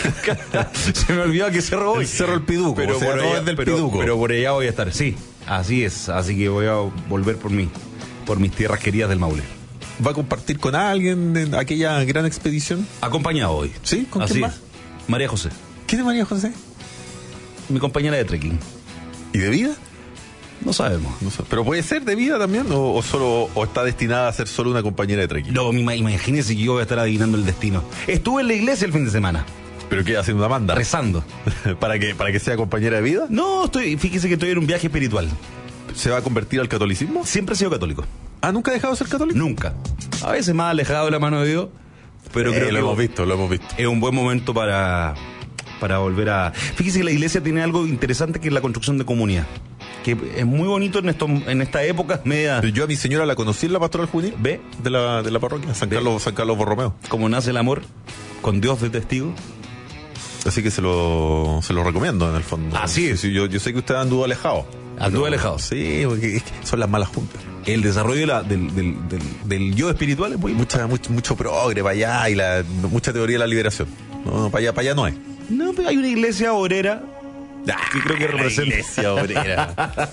se me olvidó a qué cerro voy. El Cerro El Piduco, Pero, o sea, por no allá, es del pero, Piduco. pero por allá voy a estar, sí. Así es, así que voy a volver por mí, por mis tierras queridas del Maule. ¿Va a compartir con alguien en aquella gran expedición? Acompañado hoy. ¿Sí? ¿Con Así quién es. más? María José, ¿Quién es María José? mi compañera de trekking. ¿Y de vida? No sabemos. No sé. ¿Pero puede ser de vida también? ¿O, o solo o está destinada a ser solo una compañera de trekking? No, ima- imagínese que yo voy a estar adivinando el destino. Estuve en la iglesia el fin de semana, ¿Pero qué? ¿Haciendo una manda? rezando. ¿Para que, ¿Para que sea compañera de vida? No, estoy, fíjese que estoy en un viaje espiritual. ¿Se va a convertir al catolicismo? Siempre he sido católico. ¿Ah, nunca ha dejado de ser católico? Nunca. A veces más alejado de la mano de Dios, pero Eh, creo lo que hemos visto, lo hemos visto. es un buen momento para, para volver a... Fíjese que la iglesia tiene algo interesante que es la construcción de comunidad, que es muy bonito en, esto, en esta época media... Yo a mi señora la conocí en la pastoral juvenil. ¿Ve? De la, de la parroquia, San Ve. Carlos, San Carlos Borromeo. Como nace el amor, con Dios de testigo. Así que se lo, se lo recomiendo en el fondo. Así es. Sí, sí, yo, yo sé que usted anduvo alejado. Anduvo Pero- alejado. Sí, porque es que son las malas juntas. El desarrollo de la- del, del, del, del yo espiritual es muy... Mucha, mucho, mucho progre para allá y la, mucha teoría de la liberación. No, no, para allá, para allá no es. No, pero hay una iglesia obrera que creo que representa... Iglesia obrera.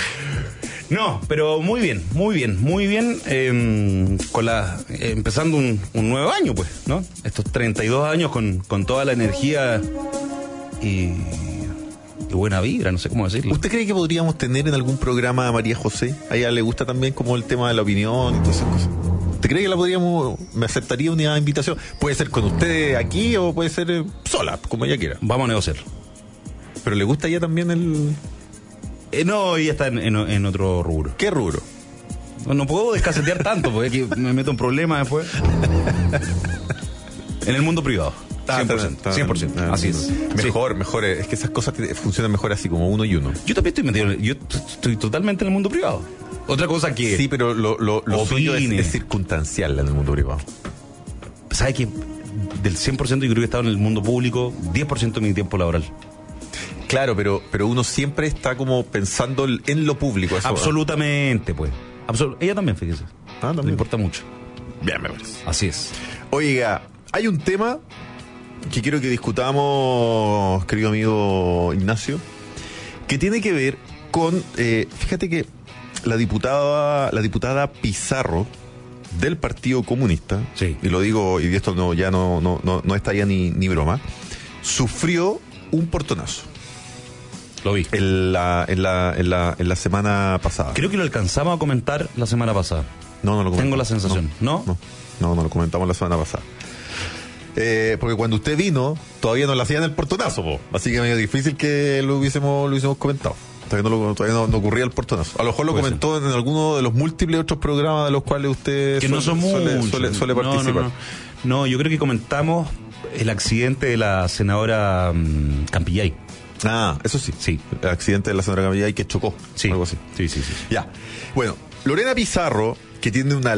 No, pero muy bien, muy bien, muy bien. eh, con la eh, empezando un, un nuevo año, pues, ¿no? Estos treinta y dos años con, con toda la energía y, y buena vibra, no sé cómo decirlo. ¿Usted cree que podríamos tener en algún programa a María José? A ella le gusta también como el tema de la opinión y todas esas cosas. ¿Usted cree que la podríamos, me aceptaría una invitación? Puede ser con usted aquí o puede ser eh, sola, como ella quiera. Vamos a negociar. Pero le gusta a ella también el... Eh, no, ella está en, en- en otro rubro. ¿Qué rubro? No, no puedo descasetear tanto porque aquí me meto en problemas después. En el mundo privado. cien por ciento. cien por ciento. Así es. Mejor, mejor. Es que esas cosas te- funcionan mejor así, como uno y uno. Yo también estoy metido. en- Yo t- estoy totalmente en el mundo privado. Otra cosa que. Sí, pero lo, lo, lo suyo es, Opine. es circunstancial en el mundo privado. ¿Sabes qué? Del cien por ciento yo creo que he estado en el mundo público, diez por ciento de mi tiempo laboral. Claro, pero, pero uno siempre está como pensando en lo público. Eso, Absolutamente, pues. Absol- Ella también, fíjese. Ah, también. Le importa mucho. Bien, me parece. Así es. Oiga, hay un tema que quiero que discutamos, querido amigo Ignacio, que tiene que ver con, eh, fíjate que la diputada, la diputada Pizarro del Partido Comunista, Sí. y lo digo, y esto no, ya no, no, no, no está ya ni, ni broma, sufrió un portonazo Lo vi. en la, en la, en la, en la semana pasada. Creo que lo alcanzamos a comentar la semana pasada. No, no lo comentamos. Tengo la sensación. ¿No? No, no, no lo comentamos la semana pasada. Eh, porque cuando usted vino, todavía no le hacían el portonazo, po. Así que medio difícil que lo hubiésemos, lo hubiésemos comentado. Todavía no, lo- todavía no, no ocurría el portonazo. A lo mejor lo Puede comentó en alguno de los múltiples otros programas de los cuales usted Que suele, no son suele- muchos. suele- suele No, participar. No, no. No, yo creo que comentamos el accidente de la senadora mm, Campillay. Ah, eso sí. Sí. El accidente de la señora Camilla y que chocó. Sí. Algo así. Sí, sí, sí. Ya. Bueno, Lorena Pizarro que tiene una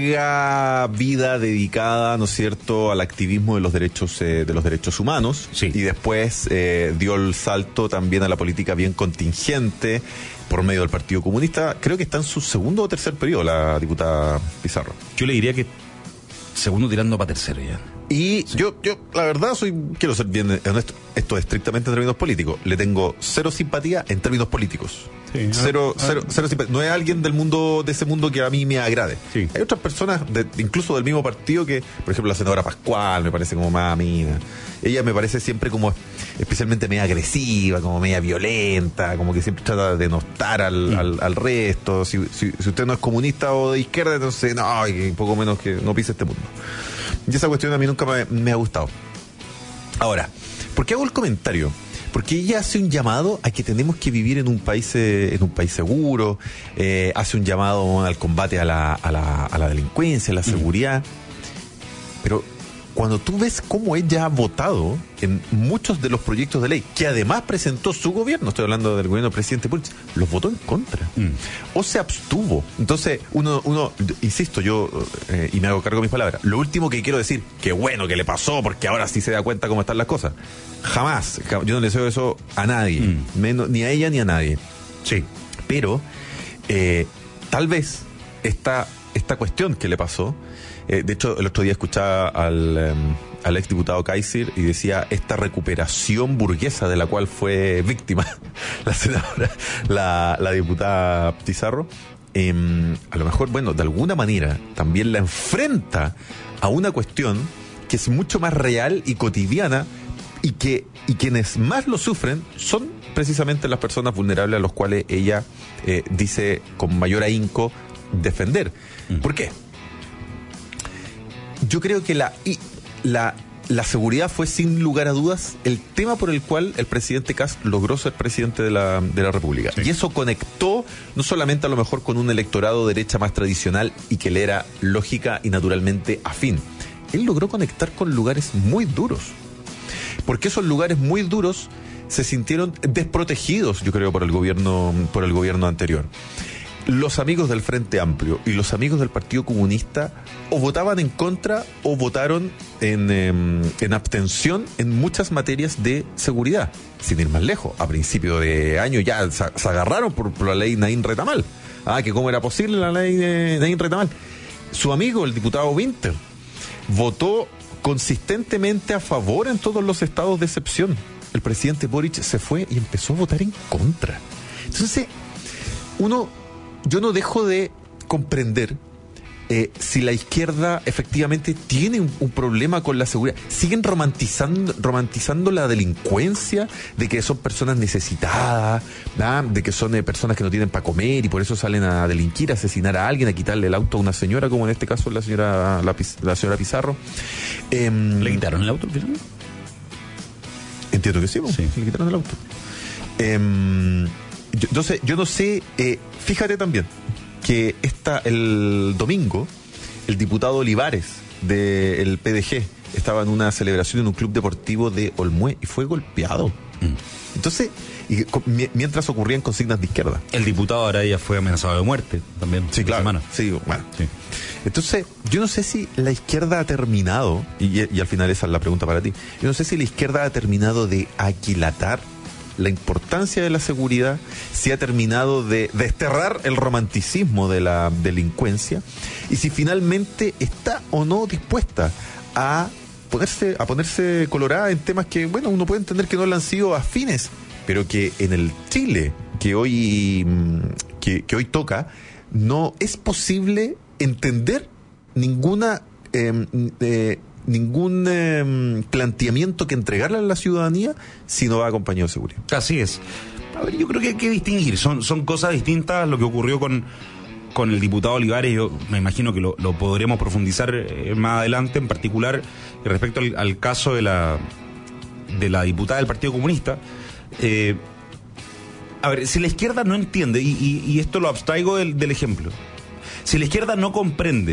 larga vida dedicada, ¿no es cierto?, al activismo de los derechos eh, de los derechos humanos, sí. y después eh, dio el salto también a la política bien contingente por medio del Partido Comunista. Creo que está en su segundo o tercer periodo la diputada Pizarro. Yo le diría que segundo tirando para tercero ya. Y sí. yo, yo, la verdad, soy quiero ser bien honesto, esto es estrictamente en términos políticos. Le tengo cero simpatía en términos políticos. Sí, cero, ah, cero, cero simpatía. No es alguien del mundo, de ese mundo que a mí me agrade. Sí. Hay otras personas, de, incluso del mismo partido, que, por ejemplo, la senadora Pascual me parece como más mina. Ella me parece siempre como especialmente media agresiva, como media violenta, como que siempre trata de denostar al, mm. al, al resto. Si, si, si usted no es comunista o de izquierda, entonces no, y poco menos que no pise este mundo. Y esa cuestión a mí nunca me, me ha gustado. Ahora, ¿por qué hago el comentario? Porque ella hace un llamado a que tenemos que vivir en un país eh, en un país seguro, eh, hace un llamado al combate a la, a la, a la delincuencia, a la seguridad. Mm. Pero cuando tú ves cómo ella ha votado en muchos de los proyectos de ley, que además presentó su gobierno, estoy hablando del gobierno del presidente Boric, los votó en contra. Mm. O se abstuvo. Entonces, uno, uno insisto, yo, eh, y me hago cargo de mis palabras, lo último que quiero decir, que bueno que le pasó, porque ahora sí se da cuenta cómo están las cosas. Jamás. Yo no le deseo eso a nadie. Mm. Menos, ni a ella ni a nadie. Sí. Pero, eh, tal vez esta, esta cuestión que le pasó, eh, de hecho, el otro día escuchaba al, um, al exdiputado Kaiser y decía esta recuperación burguesa de la cual fue víctima la senadora, la, la diputada Pizarro. Eh, a lo mejor, bueno, de alguna manera también la enfrenta a una cuestión que es mucho más real y cotidiana, y que y quienes más lo sufren son precisamente las personas vulnerables a los cuales ella eh, dice con mayor ahínco defender. Mm. ¿Por qué? Yo creo que la, y, la, la seguridad fue sin lugar a dudas el tema por el cual el presidente Kast logró ser presidente de la, de la República. Sí. Y eso conectó no solamente a lo mejor con un electorado derecha más tradicional y que le era lógica y naturalmente afín. Él logró conectar con lugares muy duros. Porque esos lugares muy duros se sintieron desprotegidos, yo creo, por el gobierno, por el gobierno anterior. Los amigos del Frente Amplio y los amigos del Partido Comunista o votaban en contra o votaron en, eh, en abstención en muchas materias de seguridad. Sin ir más lejos, a principio de año ya se, se agarraron por, por la ley Naín Retamal. Ah, que cómo era posible la ley de Naín Retamal. Su amigo, el diputado Winter, votó consistentemente a favor en todos los estados de excepción. El presidente Boric se fue y empezó a votar en contra. Entonces, uno, yo no dejo de comprender eh, si la izquierda efectivamente tiene un, un problema con la seguridad. Siguen romantizando, romantizando la delincuencia, de que son personas necesitadas, ¿verdad? De que son eh, personas que no tienen para comer y por eso salen a delinquir, a asesinar a alguien, a quitarle el auto a una señora, como en este caso la señora la, la señora Pizarro. Eh, ¿Le quitaron el auto al final? Entiendo que sí, sí. Le quitaron el auto. Eh, yo, entonces, yo no sé, eh, fíjate también que esta, el domingo, el diputado Olivares del P D G estaba en una celebración en un club deportivo de Olmué y fue golpeado. Mm. Entonces, y, mientras ocurrían consignas de izquierda. El diputado Araya fue amenazado de muerte también. Sí, claro. Semana. Sí, bueno. Sí. Entonces, yo no sé si la izquierda ha terminado, y, y al final esa es la pregunta para ti, yo no sé si la izquierda ha terminado de aquilatar la importancia de la seguridad, si ha terminado de desterrar el romanticismo de la delincuencia, y si finalmente está o no dispuesta a ponerse, a ponerse colorada en temas que, bueno, uno puede entender que no le han sido afines, pero que en el Chile que hoy, que, que hoy toca, no es posible entender ninguna eh, eh, ningún eh, planteamiento que entregarle a la ciudadanía si no va acompañado de seguridad. Así es. A ver, yo creo que hay que distinguir, son, son cosas distintas. Lo que ocurrió con, con el diputado Olivares, yo me imagino que lo, lo podremos profundizar eh, más adelante, en particular respecto al, al caso de la de la diputada del Partido Comunista. Eh, a ver, si la izquierda no entiende, y, y, y esto lo abstraigo del, del ejemplo, si la izquierda no comprende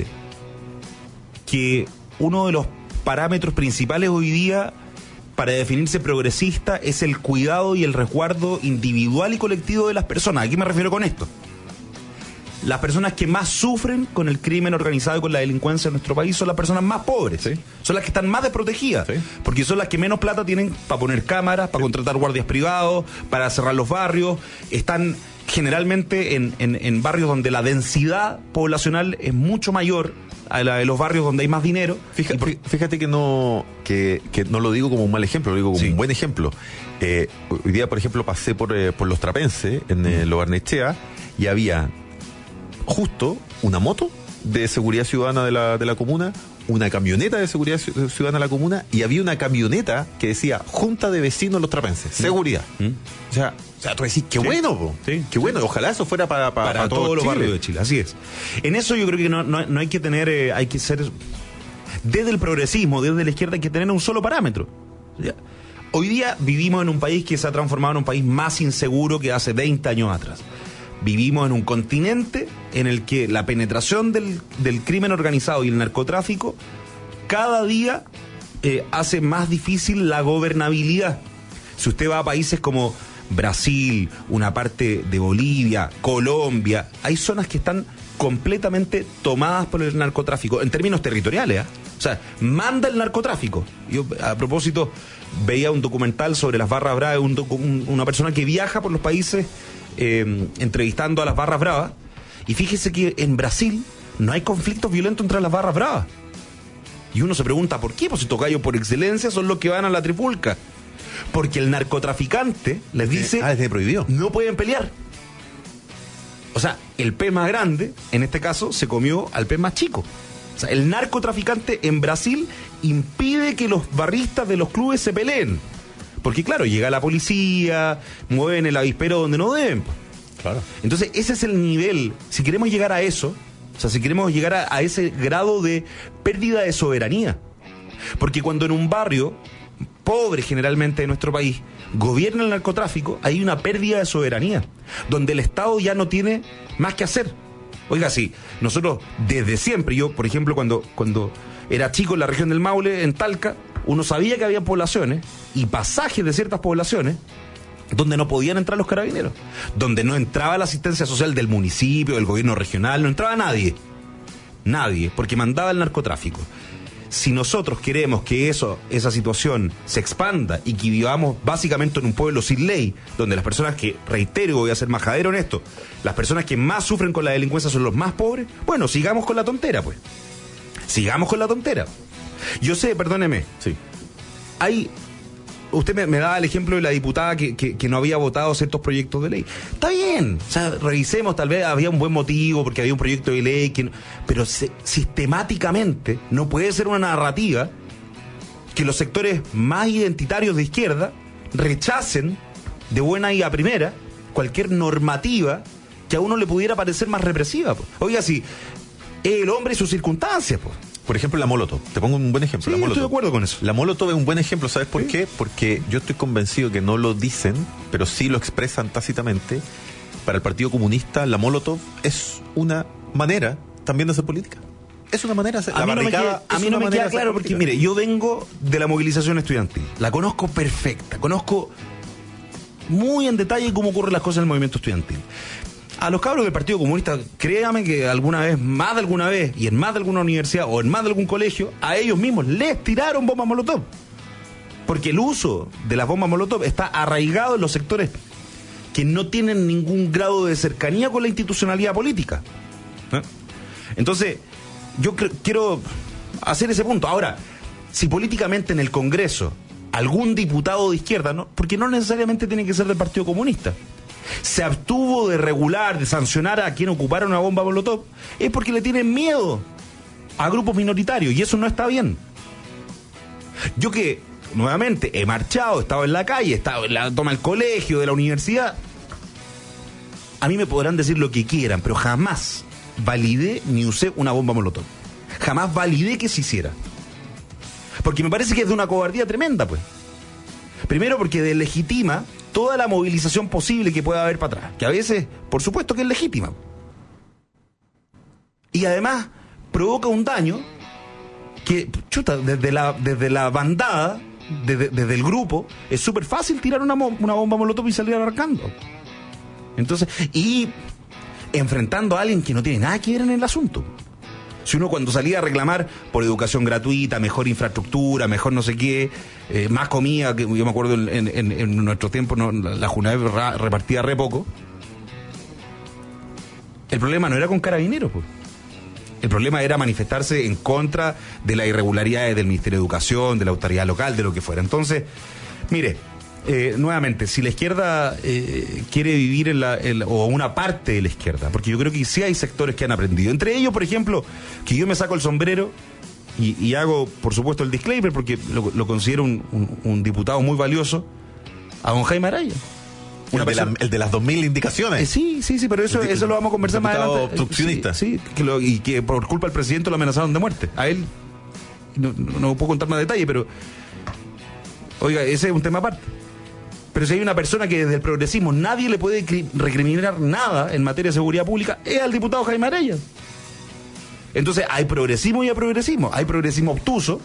que uno de los parámetros principales hoy día para definirse progresista es el cuidado y el resguardo individual y colectivo de las personas. ¿A qué me refiero con esto? las personas que más sufren con el crimen organizado y con la delincuencia en nuestro país son las personas más pobres, ¿sí? Son las que están más desprotegidas, ¿sí? Porque son las que menos plata tienen para poner cámaras, para sí. contratar guardias privados, para cerrar los barrios, están generalmente en, en, en barrios donde la densidad poblacional es mucho mayor a la de los barrios donde hay más dinero. Fíjate, por... fíjate que no que, que no lo digo como un mal ejemplo, lo digo como sí. un buen ejemplo. Eh, hoy día, por ejemplo, pasé por, eh, por Los Trapenses, en eh, Lo Barnechea, y había justo una moto de seguridad ciudadana de la, de la comuna, una camioneta de seguridad ciudadana de la comuna, y había una camioneta que decía Junta de Vecinos Los Trapenses, seguridad. ¿Mm? O sea, o sea, tú decís, qué sí. bueno, po. Sí. Qué bueno, ojalá eso fuera para, para, para, para todos los barrios de Chile, así es. En eso yo creo que no, no, no hay que tener, eh, hay que ser, desde el progresismo, desde la izquierda hay que tener un solo parámetro. ¿Ya? Hoy día vivimos en un país que se ha transformado en un país más inseguro que hace veinte años atrás. Vivimos en un continente en el que la penetración del, del crimen organizado y el narcotráfico cada día eh, hace más difícil la gobernabilidad. Si usted va a países como Brasil, una parte de Bolivia, Colombia, hay zonas que están completamente tomadas por el narcotráfico, en términos territoriales, ¿eh? O sea, manda el narcotráfico. Yo, a propósito, veía un documental sobre las barras bravas, un docu- un, una persona que viaja por los países eh, entrevistando a las barras bravas, y fíjese que en Brasil no hay conflictos violentos entre las barras bravas. Y uno se pregunta, ¿por qué? Pues si tocayo por excelencia son los que van a la trifulca. Porque el narcotraficante les dice, ah, desde prohibido. No pueden pelear. O sea, el pez más grande, en este caso, se comió al pez más chico. O sea, el narcotraficante en Brasil impide que los barristas de los clubes se peleen. Porque, claro, llega la policía, mueven el avispero donde no deben. Claro. Entonces, ese es el nivel. Si queremos llegar a eso, o sea, si queremos llegar a, a ese grado de pérdida de soberanía. Porque cuando en un barrio pobre, generalmente, de nuestro país, gobierna el narcotráfico, hay una pérdida de soberanía, donde el Estado ya no tiene más que hacer. Oiga, sí, nosotros desde siempre, yo, por ejemplo, cuando, cuando era chico en la región del Maule, en Talca, uno sabía que había poblaciones y pasajes de ciertas poblaciones donde no podían entrar los carabineros, donde no entraba la asistencia social del municipio, del gobierno regional, no entraba nadie, nadie, porque mandaba el narcotráfico. Si nosotros queremos que eso, esa situación se expanda y que vivamos básicamente en un pueblo sin ley, donde las personas que, reitero, voy a ser majadero en esto, las personas que más sufren con la delincuencia son los más pobres, bueno, sigamos con la tontera, pues. Sigamos con la tontera. Yo sé, perdóneme, sí. Hay... Usted me, me daba el ejemplo de la diputada que, que, que no había votado ciertos proyectos de ley. Está bien, o sea, revisemos, tal vez había un buen motivo porque había un proyecto de ley, que no, pero se, sistemáticamente no puede ser una narrativa que los sectores más identitarios de izquierda rechacen de buena y a primera cualquier normativa que a uno le pudiera parecer más represiva. Pues. Oiga, si el hombre y sus circunstancias, pues. Por ejemplo, la Molotov. Te pongo un buen ejemplo. Sí, la Molotov. Estoy de acuerdo con eso. La Molotov es un buen ejemplo. ¿Sabes por sí. qué? Porque yo estoy convencido que no lo dicen, pero sí lo expresan tácitamente. Para el Partido Comunista, la Molotov es una manera también de hacer política. Es una manera de hacer. A mí no me queda, a mí no me queda claro porque, mire, yo vengo de la movilización estudiantil. La conozco perfecta. Conozco muy en detalle cómo ocurren las cosas en el movimiento estudiantil. A los cabros del Partido Comunista, créame que alguna vez, más de alguna vez, y en más de alguna universidad o en más de algún colegio, a ellos mismos les tiraron bombas molotov. Porque el uso de las bombas molotov está arraigado en los sectores que no tienen ningún grado de cercanía con la institucionalidad política. ¿Eh? Entonces, yo cre- quiero hacer ese punto. Ahora, si políticamente en el Congreso algún diputado de izquierda, ¿no? Porque no necesariamente tiene que ser del Partido Comunista, se abstuvo de regular, de sancionar a quien ocupara una bomba molotov, es porque le tienen miedo a grupos minoritarios, y eso no está bien. Yo que, nuevamente, he marchado, he estado en la calle, he estado en la toma del colegio, de la universidad, a mí me podrán decir lo que quieran, pero jamás validé ni usé una bomba molotov. Jamás validé que se hiciera. Porque me parece que es de una cobardía tremenda, pues. Primero porque deslegitima toda la movilización posible que pueda haber para atrás, que a veces, por supuesto que es legítima. Y además provoca un daño que, chuta, desde la, desde la bandada, desde, desde el grupo, es súper fácil tirar una, una bomba molotov y salir arrancando. Entonces, y enfrentando a alguien que no tiene nada que ver en el asunto. Si uno cuando salía a reclamar por educación gratuita, mejor infraestructura, mejor no sé qué, eh, más comida, que yo me acuerdo en, en, en nuestro tiempo no, la Junaep repartía re poco, el problema no era con carabineros, pues. El problema era manifestarse en contra de las irregularidades del Ministerio de Educación, de la autoridad local, de lo que fuera. Entonces, mire, eh, nuevamente, si la izquierda eh, quiere vivir en la, en la, o una parte de la izquierda, porque yo creo que sí hay sectores que han aprendido. Entre ellos, por ejemplo, que yo me saco el sombrero y, y hago, por supuesto, el disclaimer, porque lo, lo considero un, un, un diputado muy valioso, a don Jaime Araya. El de, la, el de las dos mil indicaciones. Eh, sí, sí, sí, pero eso, el, eso lo vamos a conversar más adelante. Obstruccionista. Sí, sí que lo, y que por culpa del presidente lo amenazaron de muerte. A él, no, no, no puedo contar más detalle, pero oiga, ese es un tema aparte. Pero si hay una persona que desde el progresismo nadie le puede recriminar nada en materia de seguridad pública, es al diputado Jaime Araya. Entonces hay progresismo y hay progresismo. Hay progresismo obtuso,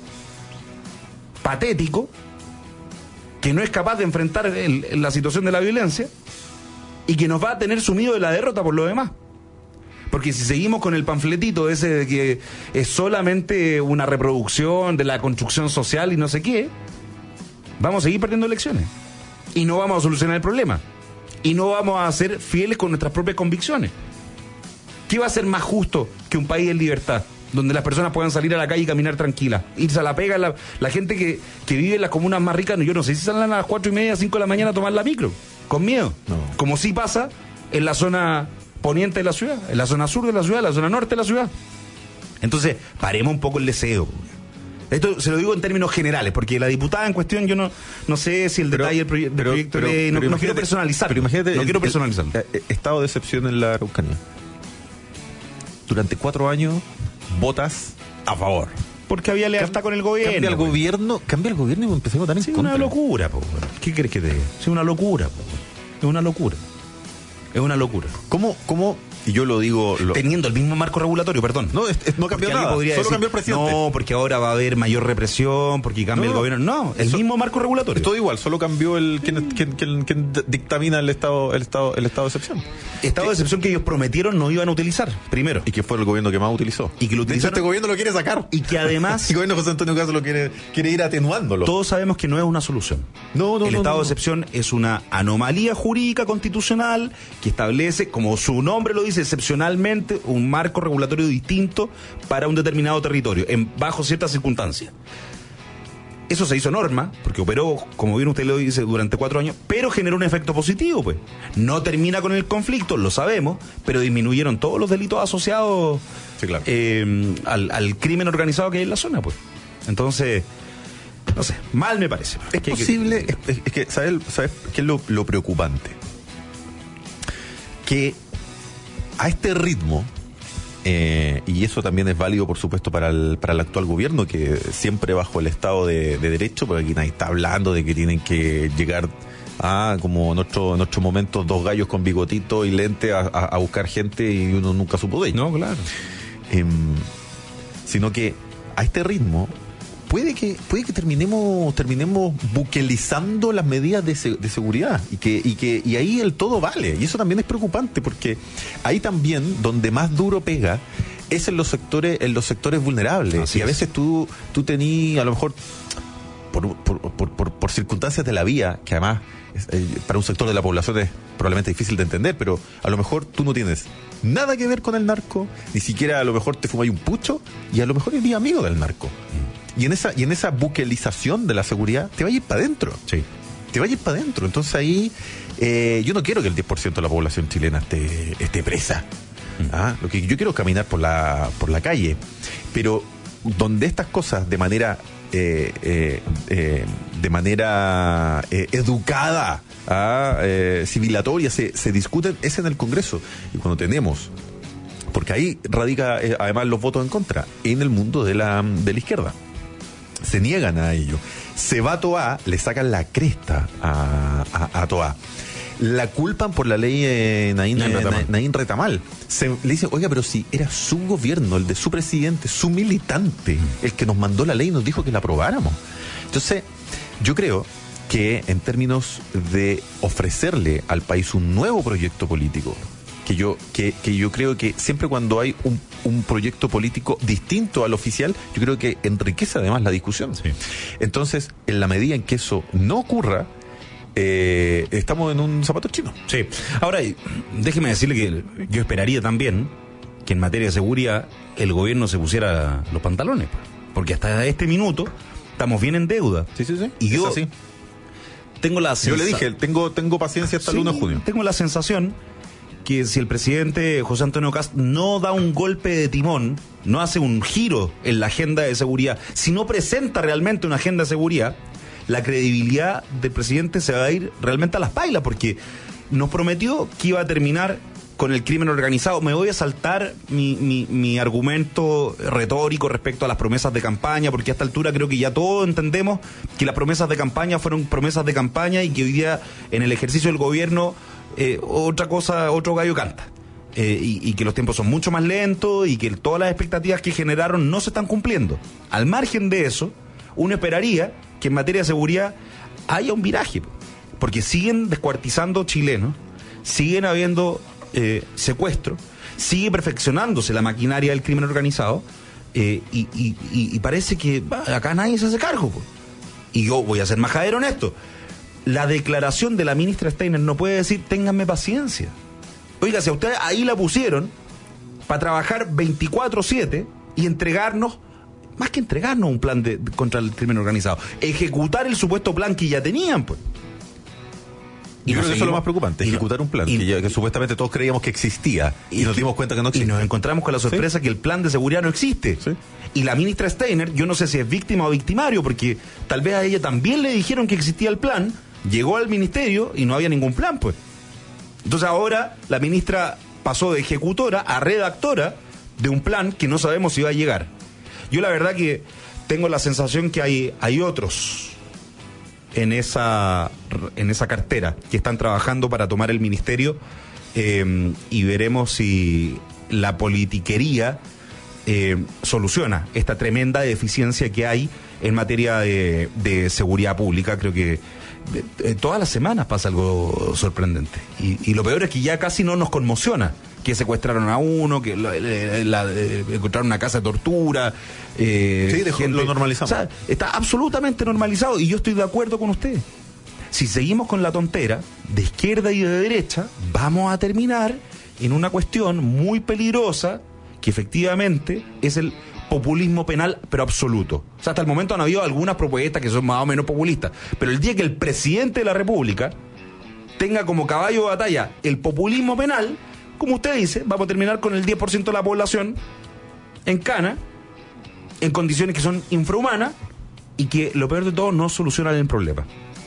patético, que no es capaz de enfrentar el, la situación de la violencia y que nos va a tener sumido de la derrota por lo demás. Porque si seguimos con el panfletito ese de que es solamente una reproducción de la construcción social y no sé qué, vamos a seguir perdiendo elecciones. Y no vamos a solucionar el problema. Y no vamos a ser fieles con nuestras propias convicciones. ¿Qué va a ser más justo que un país en libertad? Donde las personas puedan salir a la calle y caminar tranquilas, irse a la pega, la, la gente que, que vive en las comunas más ricas, yo no sé si salen a las cuatro y media, cinco de la mañana a tomar la micro, con miedo, no. Como sí pasa en la zona poniente de la ciudad, en la zona sur de la ciudad, en la zona norte de la ciudad. Entonces, paremos un poco el deseo. Esto se lo digo en términos generales, porque la diputada en cuestión, yo no, no sé si el pero, detalle del, proye del pero, proyecto pero, de, no, pero no quiero personalizar. Pero imagínate, no el, quiero personalizar. El, el estado de excepción en la Araucanía. Durante cuatro años votas a favor. Porque había lealtad Cam con el gobierno. Cambia el pues. gobierno, cambia el gobierno y empezamos a votar en sí, contra. Es una locura, po. ¿Qué crees que te diga? Es una locura, po. Es una locura. Es una locura. ¿Cómo, cómo? Y yo lo digo... Lo... Teniendo el mismo marco regulatorio, perdón. No, es, es, no cambió nada, solo decir, cambió el presidente. No, porque ahora va a haber mayor represión, porque cambia no, el gobierno. No, el eso, mismo marco regulatorio. Es todo igual, solo cambió el quien, quien, quien, quien dictamina el estado, el estado, el estado de excepción. Estado de excepción que ellos prometieron no iban a utilizar, primero. Y que fue el gobierno que más utilizó. Y que lo utilizaron. Este gobierno lo quiere sacar. Y que además... el gobierno de José Antonio Caz lo quiere, quiere ir atenuándolo. Todos sabemos que no es una solución. No, no, El no, estado no, de excepción es una anomalía jurídica constitucional que establece, como su nombre lo dice, excepcionalmente un marco regulatorio distinto para un determinado territorio, en bajo ciertas circunstancias. Eso se hizo norma, porque operó, como bien usted lo dice, durante cuatro años, pero generó un efecto positivo, pues. No termina con el conflicto, lo sabemos, pero disminuyeron todos los delitos asociados sí, claro. eh, al, al crimen organizado que hay en la zona, pues. Entonces, no sé, mal me parece. Es que, posible, que, es, es que, ¿sabes, ¿sabes qué es lo, lo preocupante? Que a este ritmo, eh, y eso también es válido, por supuesto, para el, para el actual gobierno, que siempre bajo el Estado de, de Derecho, porque aquí nadie está hablando de que tienen que llegar a, como en otros en otro momentos, dos gallos con bigotito y lente a, a, a buscar gente y uno nunca supo de ello. No, claro. Eh, sino que a este ritmo, puede que puede que terminemos terminemos buquelizando las medidas de, se, de seguridad y que y que y ahí el todo vale, y eso también es preocupante, porque ahí también donde más duro pega es en los sectores en los sectores vulnerables. Así y a veces es. tú tú tení a lo mejor por por, por, por, por circunstancias de la vía, que además eh, para un sector de la población es probablemente difícil de entender, pero a lo mejor tú no tienes nada que ver con el narco, ni siquiera a lo mejor te fumáis un pucho y a lo mejor eres amigo del narco. Y en esa y en esa buquelización de la seguridad te va a ir para adentro. Sí. Te va a ir para adentro. Entonces ahí eh, yo no quiero que el diez por ciento de la población chilena esté, esté presa. Mm. ¿Ah? Lo que yo quiero es caminar por la, por la calle. Pero donde estas cosas de manera eh, eh, eh, de manera eh, educada, ¿ah? eh, civilatoria se, se discuten es en el Congreso. Y cuando tenemos, porque ahí radica eh, además los votos en contra, en el mundo de la, de la izquierda. Se niegan a ello. Se va a Toa, le sacan la cresta a, a, a Toa. La culpan por la ley eh, Naín, Naín, Retamal. Naín Retamal. Se, le dicen, oiga, pero si era su gobierno, el de su presidente, su militante, el que nos mandó la ley y nos dijo que la aprobáramos. Entonces, yo creo que en términos de ofrecerle al país un nuevo proyecto político, que yo que, que yo creo que siempre cuando hay un, un proyecto político distinto al oficial, yo creo que enriquece además la discusión. Sí. Entonces, en la medida en que eso no ocurra, eh, estamos en un zapato chino. Sí. Ahora, déjeme decirle que yo esperaría también que en materia de seguridad el gobierno se pusiera los pantalones, porque hasta este minuto estamos bien en deuda. Sí, sí, sí. Y yo es así. tengo la Yo le dije, tengo, tengo paciencia hasta el sí, uno de junio. Tengo la sensación que si el presidente José Antonio Kast no da un golpe de timón, no hace un giro en la agenda de seguridad, si no presenta realmente una agenda de seguridad, la credibilidad del presidente se va a ir realmente a las pailas, porque nos prometió que iba a terminar con el crimen organizado. Me voy a saltar mi, mi, mi argumento retórico respecto a las promesas de campaña, porque a esta altura creo que ya todos entendemos que las promesas de campaña fueron promesas de campaña y que hoy día en el ejercicio del gobierno eh, otra cosa, otro gallo canta. Eh, y, y que los tiempos son mucho más lentos y que todas las expectativas que generaron no se están cumpliendo. Al margen de eso, uno esperaría que en materia de seguridad haya un viraje, porque siguen descuartizando chilenos, siguen habiendo eh, secuestros, sigue perfeccionándose la maquinaria del crimen organizado, eh, y, y, y, y parece que bah, acá nadie se hace cargo. Po. Y yo voy a ser majadero en esto. La declaración de la ministra Steiner no puede decir, ténganme paciencia. Oiga, si a ustedes ahí la pusieron para trabajar veinticuatro siete y entregarnos, más que entregarnos un plan de, de, contra el crimen organizado, ejecutar el supuesto plan que ya tenían, pues. Y yo creo que eso es lo más preocupante, ejecutar no, un plan y, que, ya, que supuestamente todos creíamos que existía y, y nos dimos cuenta que no existe. Y nos encontramos con la sorpresa ¿Sí? que el plan de seguridad no existe. ¿Sí? Y la ministra Steiner, yo no sé si es víctima o victimario, porque tal vez a ella también le dijeron que existía el plan, llegó al ministerio y no había ningún plan, pues. Entonces ahora la ministra pasó de ejecutora a redactora de un plan que no sabemos si va a llegar. Yo la verdad que tengo la sensación que hay, hay otros en esa, en esa cartera que están trabajando para tomar el ministerio, eh, y veremos si la politiquería eh, soluciona esta tremenda deficiencia que hay en materia de, de seguridad pública. Creo que de, de, todas las semanas pasa algo sorprendente. Y, y lo peor es que ya casi no nos conmociona que secuestraron a uno, que la, la, la, encontraron una casa de tortura. Eh, sí, dejó, gente, lo normalizamos. O sea, está absolutamente normalizado y yo estoy de acuerdo con usted. Si seguimos con la tontera, de izquierda y de derecha, vamos a terminar en una cuestión muy peligrosa que efectivamente es el populismo penal, pero absoluto. O sea, hasta el momento han habido algunas propuestas que son más o menos populistas, pero el día que el presidente de la República tenga como caballo de batalla el populismo penal, como usted dice, vamos a terminar con el diez por ciento de la población en cana, en condiciones que son infrahumanas y que, lo peor de todo, no solucionan el problema.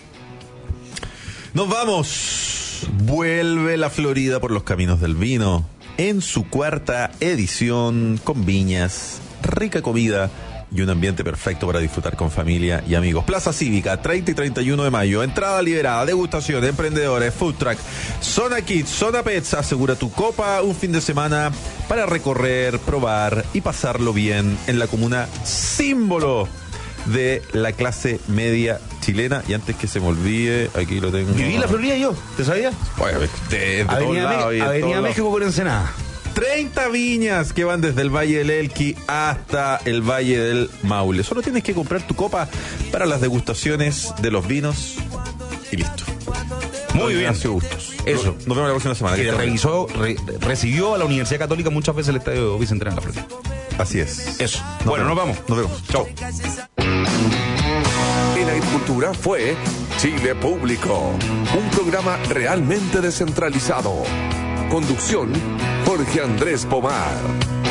Nos vamos. Vuelve la Florida por los caminos del vino en su cuarta edición, con viñas, rica comida y un ambiente perfecto para disfrutar con familia y amigos. Plaza Cívica, treinta y treinta y uno de mayo. Entrada liberada, degustación, emprendedores, food truck, zona kids, zona pets. Asegura tu copa un fin de semana para recorrer, probar y pasarlo bien en la comuna símbolo de la clase media chilena. Y antes que se me olvide, aquí lo tengo. Viví en la Florida yo, ¿te sabías? Bueno, de, de Avenida, todos lados, Me- Avenida México por Ensenada. treinta viñas que van desde el Valle del Elqui hasta el Valle del Maule. Solo tienes que comprar tu copa para las degustaciones de los vinos y listo. Muy bien. Ignacio Bustos. Eso. Nos vemos la próxima semana. Que Que estés bien. revisó, re- recibió a la Universidad Católica muchas veces el Estadio Bicentenario en la Florida. Así es. Eso. Nos Bueno, vemos. nos vamos. Nos vemos. Chao. En Agricultura fue Chile Público, un programa realmente descentralizado. Conducción, Jorge Andrés Pomar.